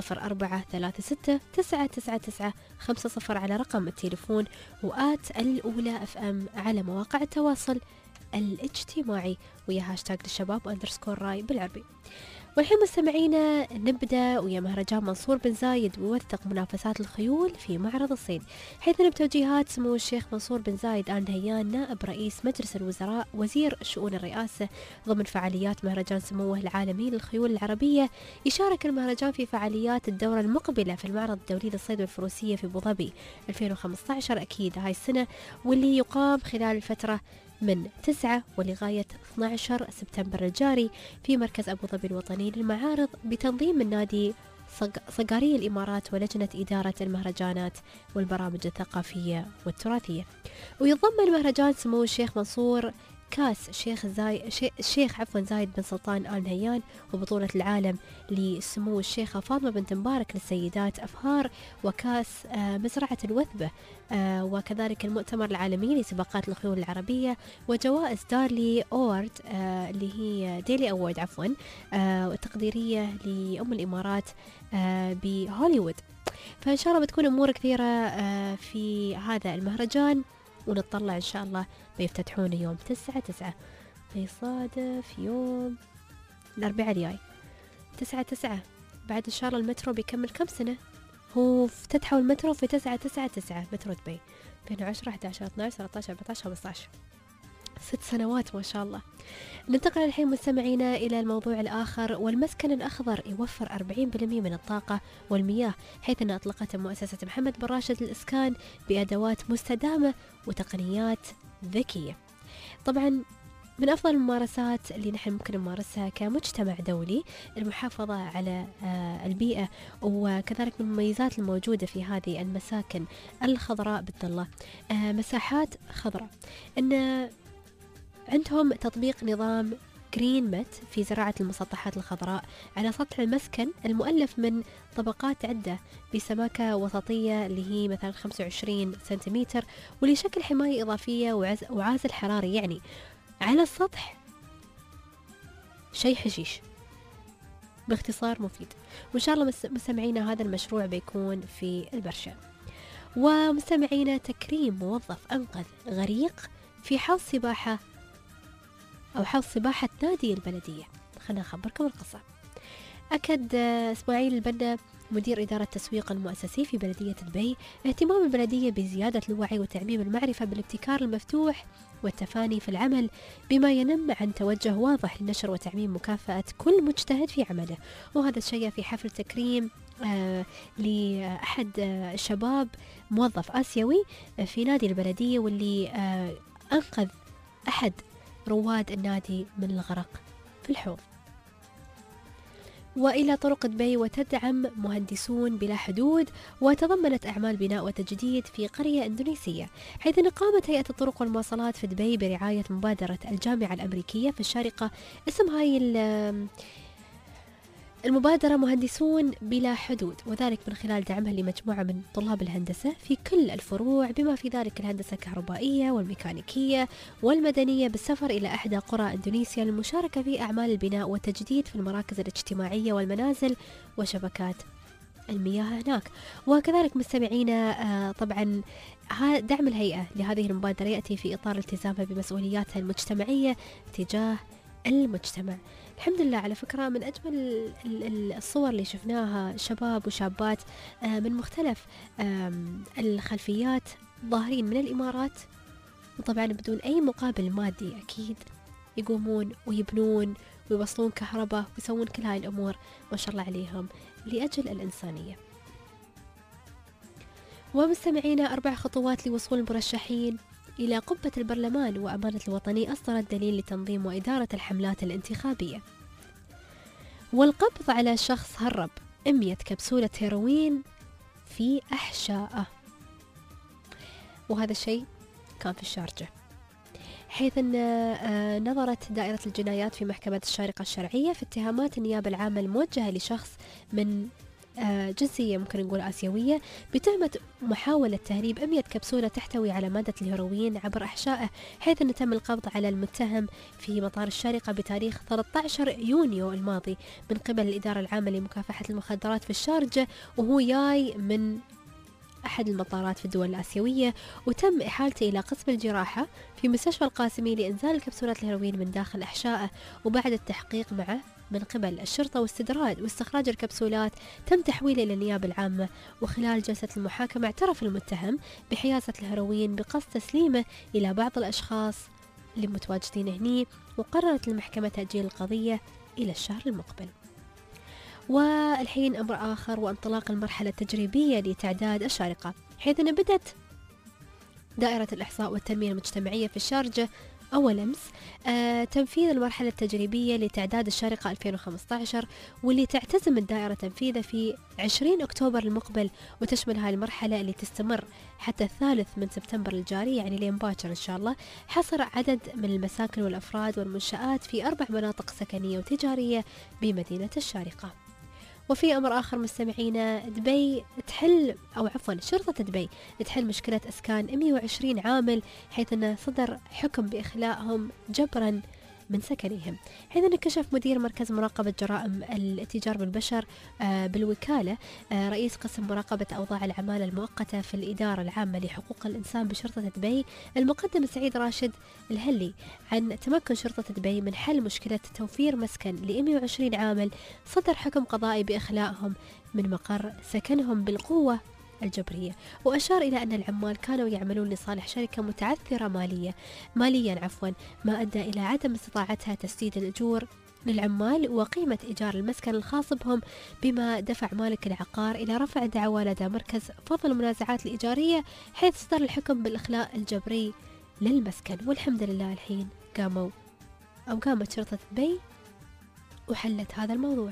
B: 0436999950 على رقم التليفون، وآت الأولى FM على مواقع التواصل الاجتماعي ويا هاشتاج للشباب _راي بالعربي. والحين مستمعينا نبدأ ويا مهرجان منصور بن زايد ويوثق منافسات الخيول في معرض الصيد، حيث بتوجيهات سمو الشيخ منصور بن زايد آل نهيان نائب رئيس مجلس الوزراء وزير شؤون الرئاسة ضمن فعاليات مهرجان سموه العالمي للخيول العربية. يشارك المهرجان في فعاليات الدورة المقبلة في المعرض الدولي للصيد والفروسية في أبوظبي 2015 أكيد هاي السنة، واللي يقام خلال الفترة من 9 ولغاية 12 سبتمبر الجاري في مركز أبوظبي الوطني للمعارض بتنظيم النادي صقاري الإمارات ولجنة إدارة المهرجانات والبرامج الثقافية والتراثية. ويضم المهرجان سمو الشيخ منصور كاس الشيخ زايد بن سلطان آل نهيان، وبطولة العالم لسمو الشيخة فاطمة بنت مبارك للسيدات أفهار، وكاس مزرعة الوثبة، وكذلك المؤتمر العالمي لسباقات الخيول العربية، وجوائز دارلي أورد اللي هي ديلي أورد تقديرية لأم الإمارات بهوليوود. فإن شاء الله بتكون أمور كثيرة في هذا المهرجان، ونطلع إن شاء الله بيفتتحونه يوم 9/9 بيصادف يوم الأربعاء الجاي 9/9. بعد إن شاء الله المترو بيكمل كم سنة؟ هو افتتحوا المترو في 9/9/9 مترو دبي 2010 11 12 13 14 15 6 سنوات ما شاء الله. ننتقل الحين مستمعينا إلى الموضوع الآخر، والمسكن الأخضر يوفر 40% من الطاقة والمياه، حيث أن أطلقت مؤسسة محمد بن راشد للإسكان بأدوات مستدامة وتقنيات ذكية. طبعا من أفضل الممارسات اللي نحن ممكن نمارسها كمجتمع دولي المحافظة على البيئة، وكذلك من المميزات الموجودة في هذه المساكن الخضراء بالظلة مساحات خضراء، أن عندهم تطبيق نظام جرين مت في زراعة المسطحات الخضراء على سطح المسكن المؤلف من طبقات عدة بسماكة وسطية اللي هي مثلا 25 سنتيمتر، ولشكل حماية إضافية وعازل حراري، يعني على السطح شيء حشيش، باختصار مفيد. وإن شاء الله مستمعينا هذا المشروع بيكون في البرشا. ومستمعينا تكريم موظف أنقذ غريق في حوض سباحة أو حوض سباحة نادي البلدية. خلنا أخبركم القصة. أكد إسماعيل البنا مدير إدارة التسويق المؤسسي في بلدية دبي اهتمام البلدية بزيادة الوعي وتعميم المعرفة بالابتكار المفتوح والتفاني في العمل، بما ينم عن توجه واضح لنشر وتعميم مكافأة كل مجتهد في عمله. وهذا الشيء في حفل تكريم لأحد الشباب موظف آسيوي في نادي البلدية، واللي أنقذ أحد رواد النادي من الغرق في الحوض. وإلى طرق دبي وتدعم مهندسون بلا حدود، وتضمنت أعمال بناء وتجديد في قرية إندونيسية، حيث قامت هيئة الطرق والمواصلات في دبي برعاية مبادرة الجامعة الأمريكية في الشارقة. اسم هاي المبادرة مهندسون بلا حدود، وذلك من خلال دعمها لمجموعة من طلاب الهندسة في كل الفروع، بما في ذلك الهندسة الكهربائية والميكانيكية والمدنية، بالسفر إلى إحدى قرى إندونيسيا للمشاركة في أعمال البناء والتجديد في المراكز الاجتماعية والمنازل وشبكات المياه هناك. وكذلك مستمعينا طبعا دعم الهيئة لهذه المبادرة يأتي في إطار التزامها بمسؤولياتها المجتمعية تجاه المجتمع. الحمد لله. على فكرة من أجمل الصور اللي شفناها شباب وشابات من مختلف الخلفيات ظاهرين من الإمارات، وطبعا بدون أي مقابل مادي أكيد، يقومون ويبنون ويوصلون كهرباء ويسوون كل هاي الأمور ما شاء الله عليهم لأجل الإنسانية. ومستمعينا 4 خطوات لوصول المرشحين إلى قبة البرلمان وأمانة الوطني أصدرت دليل لتنظيم وإدارة الحملات الانتخابية. والقبض على شخص هرب 100 كبسولة هيروين في أحشائه، وهذا الشيء كان في الشارجة، حيث أن نظرت دائرة الجنايات في محكمة الشارقة الشرعية في اتهامات النيابة العامة الموجهة لشخص من جنسية ممكن نقول آسيوية بتهمة محاولة تهريب 100 كبسولة تحتوي على مادة الهيروين عبر أحشائه، حيث أن تم القبض على المتهم في مطار الشارقة بتاريخ 13 يونيو الماضي من قبل الإدارة العامة لمكافحة المخدرات في الشارجة، وهو جاي من أحد المطارات في الدول الآسيوية، وتم إحالته إلى قسم الجراحة في مستشفى القاسمي لإنزال الكبسولات الهيروين من داخل أحشائه. وبعد التحقيق معه من قبل الشرطة واستخراج الكبسولات تم تحويله إلى النيابة العامة. وخلال جلسة المحاكمة اعترف المتهم بحيازة الهيروين بقصد تسليمه إلى بعض الأشخاص اللي متواجدين هني، وقررت المحكمة تأجيل القضية إلى الشهر المقبل. والحين أمر آخر، وانطلاق المرحلة التجريبية لتعداد الشارقة، حيث أن بدأت دائرة الإحصاء والتنمية المجتمعية في الشارجة أول أمس تنفيذ المرحلة التجريبية لتعداد الشارقة 2015، واللي تعتزم الدائرة تنفيذه في 20 أكتوبر المقبل، وتشمل هاي المرحلة اللي تستمر حتى 3 من سبتمبر الجاري، يعني لين باكر إن شاء الله. حصر عدد من المساكن والأفراد والمنشآت في 4 مناطق سكنية وتجارية بمدينة الشارقة. وفي أمر آخر مستمعينا، دبي تحل أو عفوا شرطة دبي تحل مشكلة إسكان 120 عامل، حيث أن صدر حكم بإخلاءهم جبرا من سكنهم، حيث أن كشف مدير مركز مراقبة جرائم الاتجار بالبشر بالوكالة رئيس قسم مراقبة أوضاع العمالة المؤقتة في الإدارة العامة لحقوق الإنسان بشرطة دبي المقدم سعيد راشد الهلي عن تمكن شرطة دبي من حل مشكلة توفير مسكن ل 120 عامل صدر حكم قضائي بإخلاءهم من مقر سكنهم بالقوة الجبرية. وأشار إلى أن العمال كانوا يعملون لصالح شركة متعثرة ماليا ما أدى إلى عدم استطاعتها تسديد الأجور للعمال وقيمة إيجار المسكن الخاص بهم، بما دفع مالك العقار إلى رفع دعوى لدى مركز فض المنازعات الإيجارية، حيث صدر الحكم بالإخلاء الجبري للمسكن. والحمد لله الحين قامت شرطة دبي وحلت هذا الموضوع.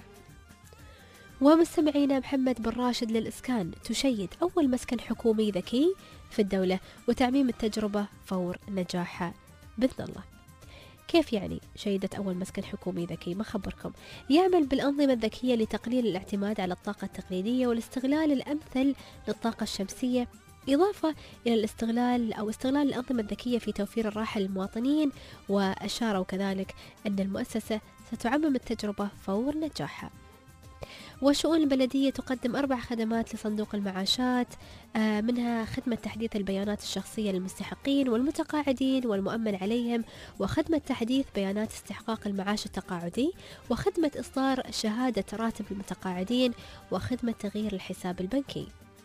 B: ومستمعينا، محمد بن راشد للإسكان تشيد أول مسكن حكومي ذكي في الدولة وتعميم التجربة فور نجاحها بإذن الله. كيف يعني شيدت أول مسكن حكومي ذكي؟ ما خبركم. يعمل بالأنظمة الذكية لتقليل الاعتماد على الطاقة التقليدية والاستغلال الأمثل للطاقة الشمسية إضافة إلى الاستغلال أو استغلال الأنظمة الذكية في توفير الراحة للمواطنين. وأشاروا كذلك أن المؤسسة ستعمم التجربة فور نجاحها. وشؤون البلدية تقدم 4 خدمات لصندوق المعاشات، منها خدمة تحديث البيانات الشخصية للمستحقين والمتقاعدين والمؤمن عليهم، وخدمة تحديث بيانات استحقاق المعاش التقاعدي، وخدمة إصدار شهادة راتب المتقاعدين، وخدمة تغيير الحساب البنكي.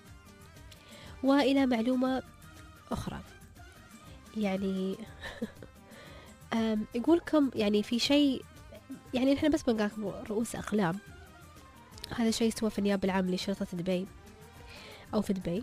B: وإلى معلومة أخرى، يعني يقولكم يعني في شيء، يعني نحن بس بنقاكم رؤوس أقلام. هذا شيء سوى في النيابة العامة لشرطة دبي أو في دبي.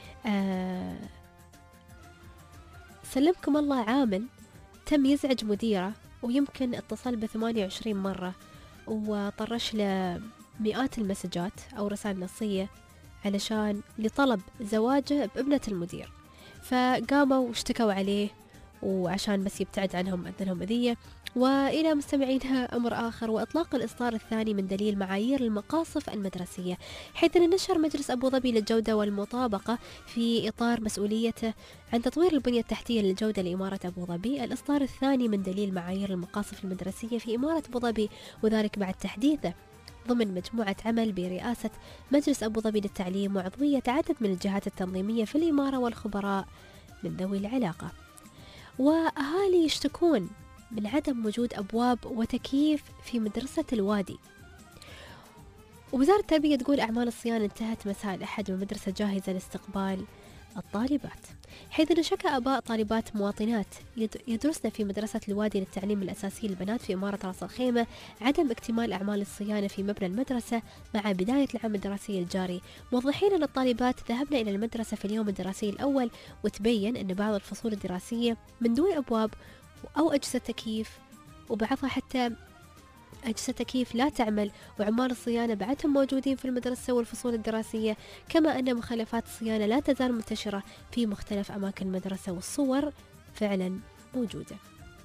B: سلمكم الله عامل تم يزعج مديرة، ويمكن اتصل ب28 مرة وطرش له مئات المسجات أو رسائل نصية علشان لطلب زواجه بابنة المدير. فقاموا واشتكوا عليه وعشان بس يبتعد عنهم أذنهم أذية. وإلى مستمعينها أمر آخر، وإطلاق الإصدار الثاني من دليل معايير المقاصف المدرسية، حيث نشر مجلس أبو ظبي للجودة والمطابقة في إطار مسؤوليته عن تطوير البنية التحتية للجودة لإمارة أبو ظبي الإصدار الثاني من دليل معايير المقاصف المدرسية في إمارة أبو ظبي، وذلك بعد تحديثه ضمن مجموعة عمل برئاسة مجلس أبو ظبي للتعليم وعضوية عدد من الجهات التنظيمية في الإمارة والخبراء من ذوي العلاقة. وأهالي يشتكون من عدم وجود أبواب وتكييف في مدرسة الوادي. ووزارة التربية تقول أعمال الصيانة انتهت مساء الأحد والمدرسة جاهزة لاستقبال الطالبات، حيث نشك آباء طالبات مواطنات يدرسن في مدرسة الوادي للتعليم الأساسي للبنات في إمارة راس الخيمة عدم اكتمال أعمال الصيانة في مبنى المدرسة مع بداية العام الدراسي الجاري، موضحين أن الطالبات ذهبن إلى المدرسة في اليوم الدراسي الأول، وتبين أن بعض الفصول الدراسية من دون أبواب أو أجهزة تكييف، وبعضها حتى أجهزة تكييف لا تعمل، وعمال الصيانة بعدهم موجودين في المدرسة والفصول الدراسية، كما أن مخالفات الصيانة لا تزال منتشرة في مختلف أماكن المدرسة، والصور فعلا موجودة.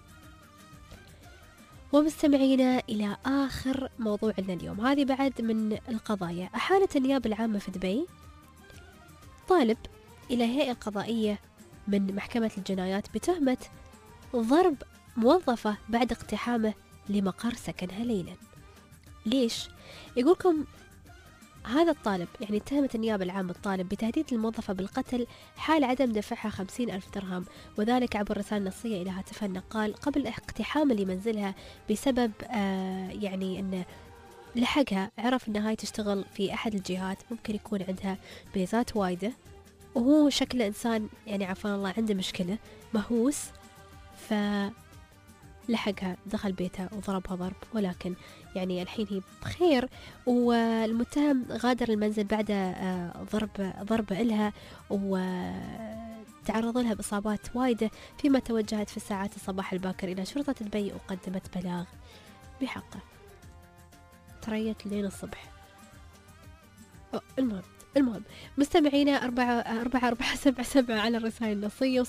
B: ومستمعينا إلى آخر موضوع لنا اليوم، هذه بعد من القضايا. أحالت النيابة العامة في دبي طالب إلى هيئة قضائية من محكمة الجنايات بتهمة ضرب موظفة بعد اقتحامه لمقر سكنها ليلا. ليش؟ يقولكم هذا الطالب، يعني اتهمت النيابة العامة الطالب بتهديد الموظفة بالقتل حال عدم دفعها 50,000 درهم، وذلك عبر رسالة نصية إلى هاتفها النقال قبل اقتحامه لمنزلها بسبب يعني أن لحقها عرف أنها هاي تشتغل في أحد الجهات، ممكن يكون عندها بيزات وايدة، وهو شكله إنسان يعني عفوا الله عنده مشكلة مهووس، فلحقها دخل بيتها وضربها ضرب، ولكن يعني الحين هي بخير. والمتهم غادر المنزل بعد ضرب إلها وتعرض لها بإصابات وايدة، فيما توجهت في ساعات الصباح الباكر إلى شرطة دبي وقدمت بلاغ بحقه. تريت لين الصبح. المهم مستمعينا 4477 على الرسائل النصية،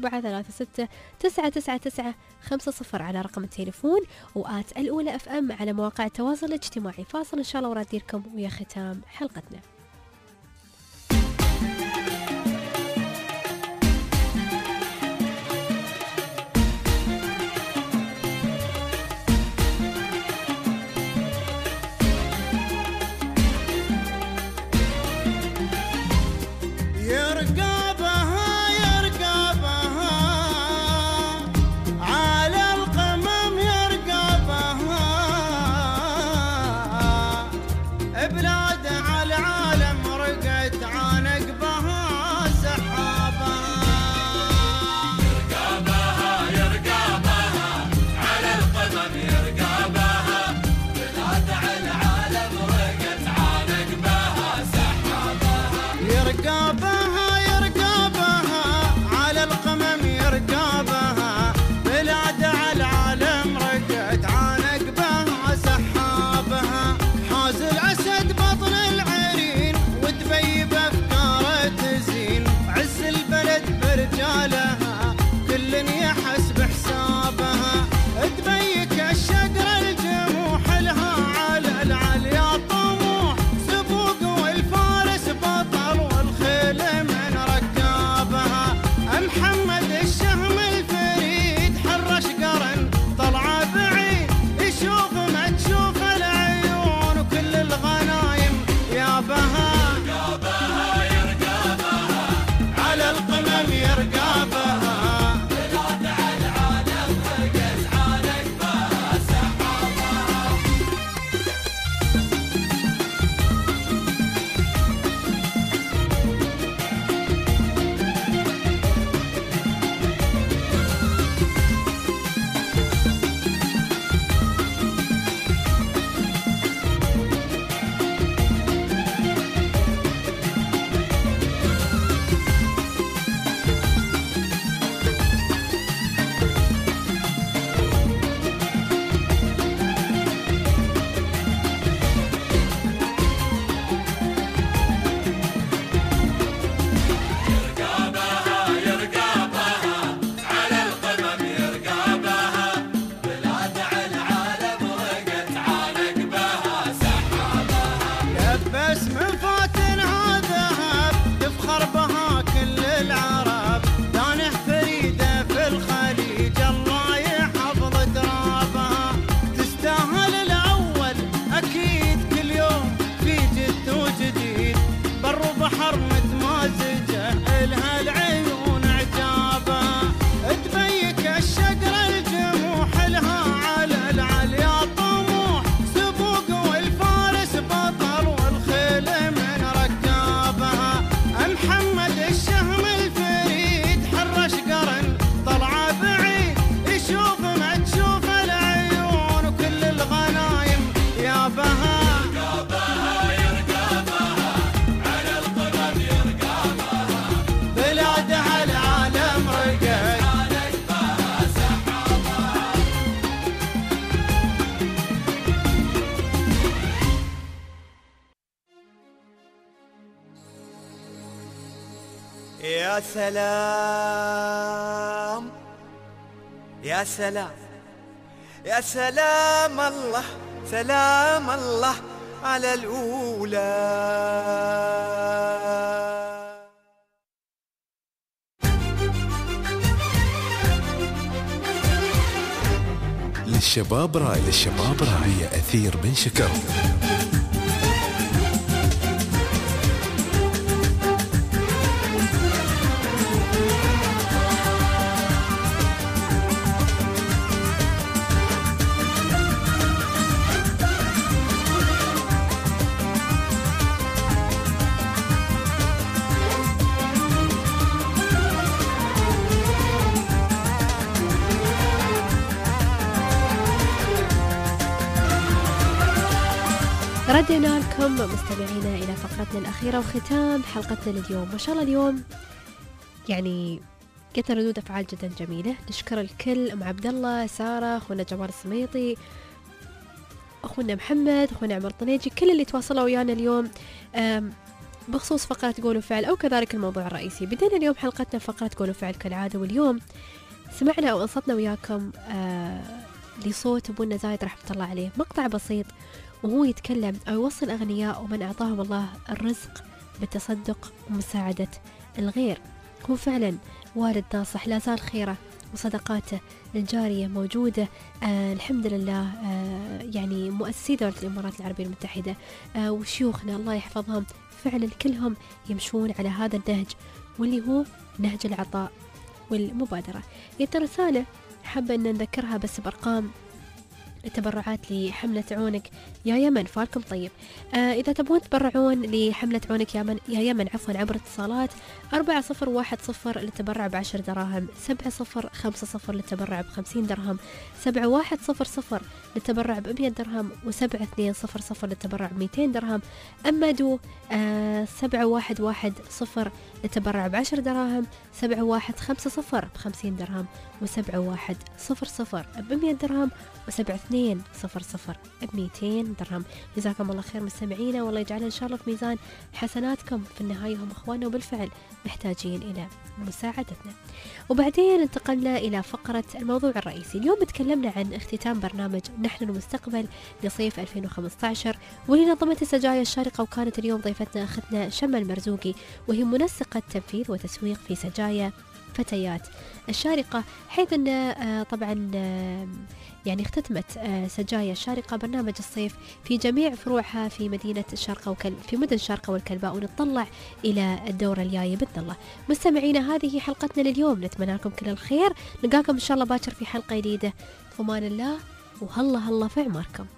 B: و0436 على رقم التليفون، وآت الأولى اف ام على مواقع التواصل الاجتماعي. فاصل إن شاء الله وراد ديركم ويا ختام حلقتنا.
M: الخيل يا سلام يا سلام يا سلام الله سلام الله على الأولى.
A: للشباب راي هي أثير بن شكر.
B: ردنا لكم مستمعينا إلى فقرتنا الأخيرة وختام حلقتنا لليوم. ما شاء الله اليوم يعني جت ردود أفعال جدا جميلة. نشكر الكل، أم عبد الله، سارة، أخونا جمال السميطي، أخونا محمد، أخونا عمر طنيجي، كل اللي تواصلوا ويانا اليوم بخصوص فقرة قولوا فعل أو كذلك الموضوع الرئيسي. بدينا اليوم حلقتنا فقرة قولوا فعل كالعادة، واليوم سمعنا أو أنصتنا وياكم لصوت أبونا زايد رحمة الله عليه، مقطع بسيط وهو يتكلم أو يوصل أغنياء ومن أعطاهم الله الرزق بالتصدق ومساعدة الغير. هو فعلا والد ناصح، لا زال خيره وصدقاته الجارية موجودة. الحمد لله. يعني مؤسسي دولة الإمارات العربية المتحدة وشيوخنا الله يحفظهم فعلا كلهم يمشون على هذا النهج، واللي هو نهج العطاء والمبادرة. يترى رسالة حابة أن نذكرها بس بأرقام التبرعات لحملة عونك يا يمن. فالكم طيب. إذا تبون تبرعون لحملة عونك يا يمن عبر اتصالات 4010 للتبرع ب10 دراهم، 7050 للتبرع ب50 درهم، 7100 للتبرع ب100 درهم، و7200 للتبرع ب200 درهم. أما دو 7110 للتبرع ب10 دراهم، 7150 ب50 درهم، و7100 ب100 درهم، و7200 ب200 درهم. جزاكم الله خير مستمعينا، والله يجعل إن شاء الله في ميزان حسناتكم. في النهاية هم أخواننا وبالفعل محتاجين إلى مساعدتنا. وبعدين انتقلنا إلى فقرة الموضوع الرئيسي. اليوم تكلمنا عن اختتام برنامج نحن المستقبل لصيف 2015، واللي نظمت السجايا الشارقة، وكانت اليوم ضيفتنا أختنا شمى المرزوقي، وهي منسقة تنفيذ وتسويق في سجايا فتيات الشارقة، حيث أن طبعا يعني اختتمت سجايا الشارقة برنامج الصيف في جميع فروعها في مدينة الشارقة في مدن الشارقة والكلباء، ونتطلع إلى الدورة الجاية بإذن الله. مستمعينا هذه حلقتنا لليوم، نتمنى لكم كل الخير، نلقاكم إن شاء الله باكر في حلقة جديدة. أمان الله وهلا في أعماركم.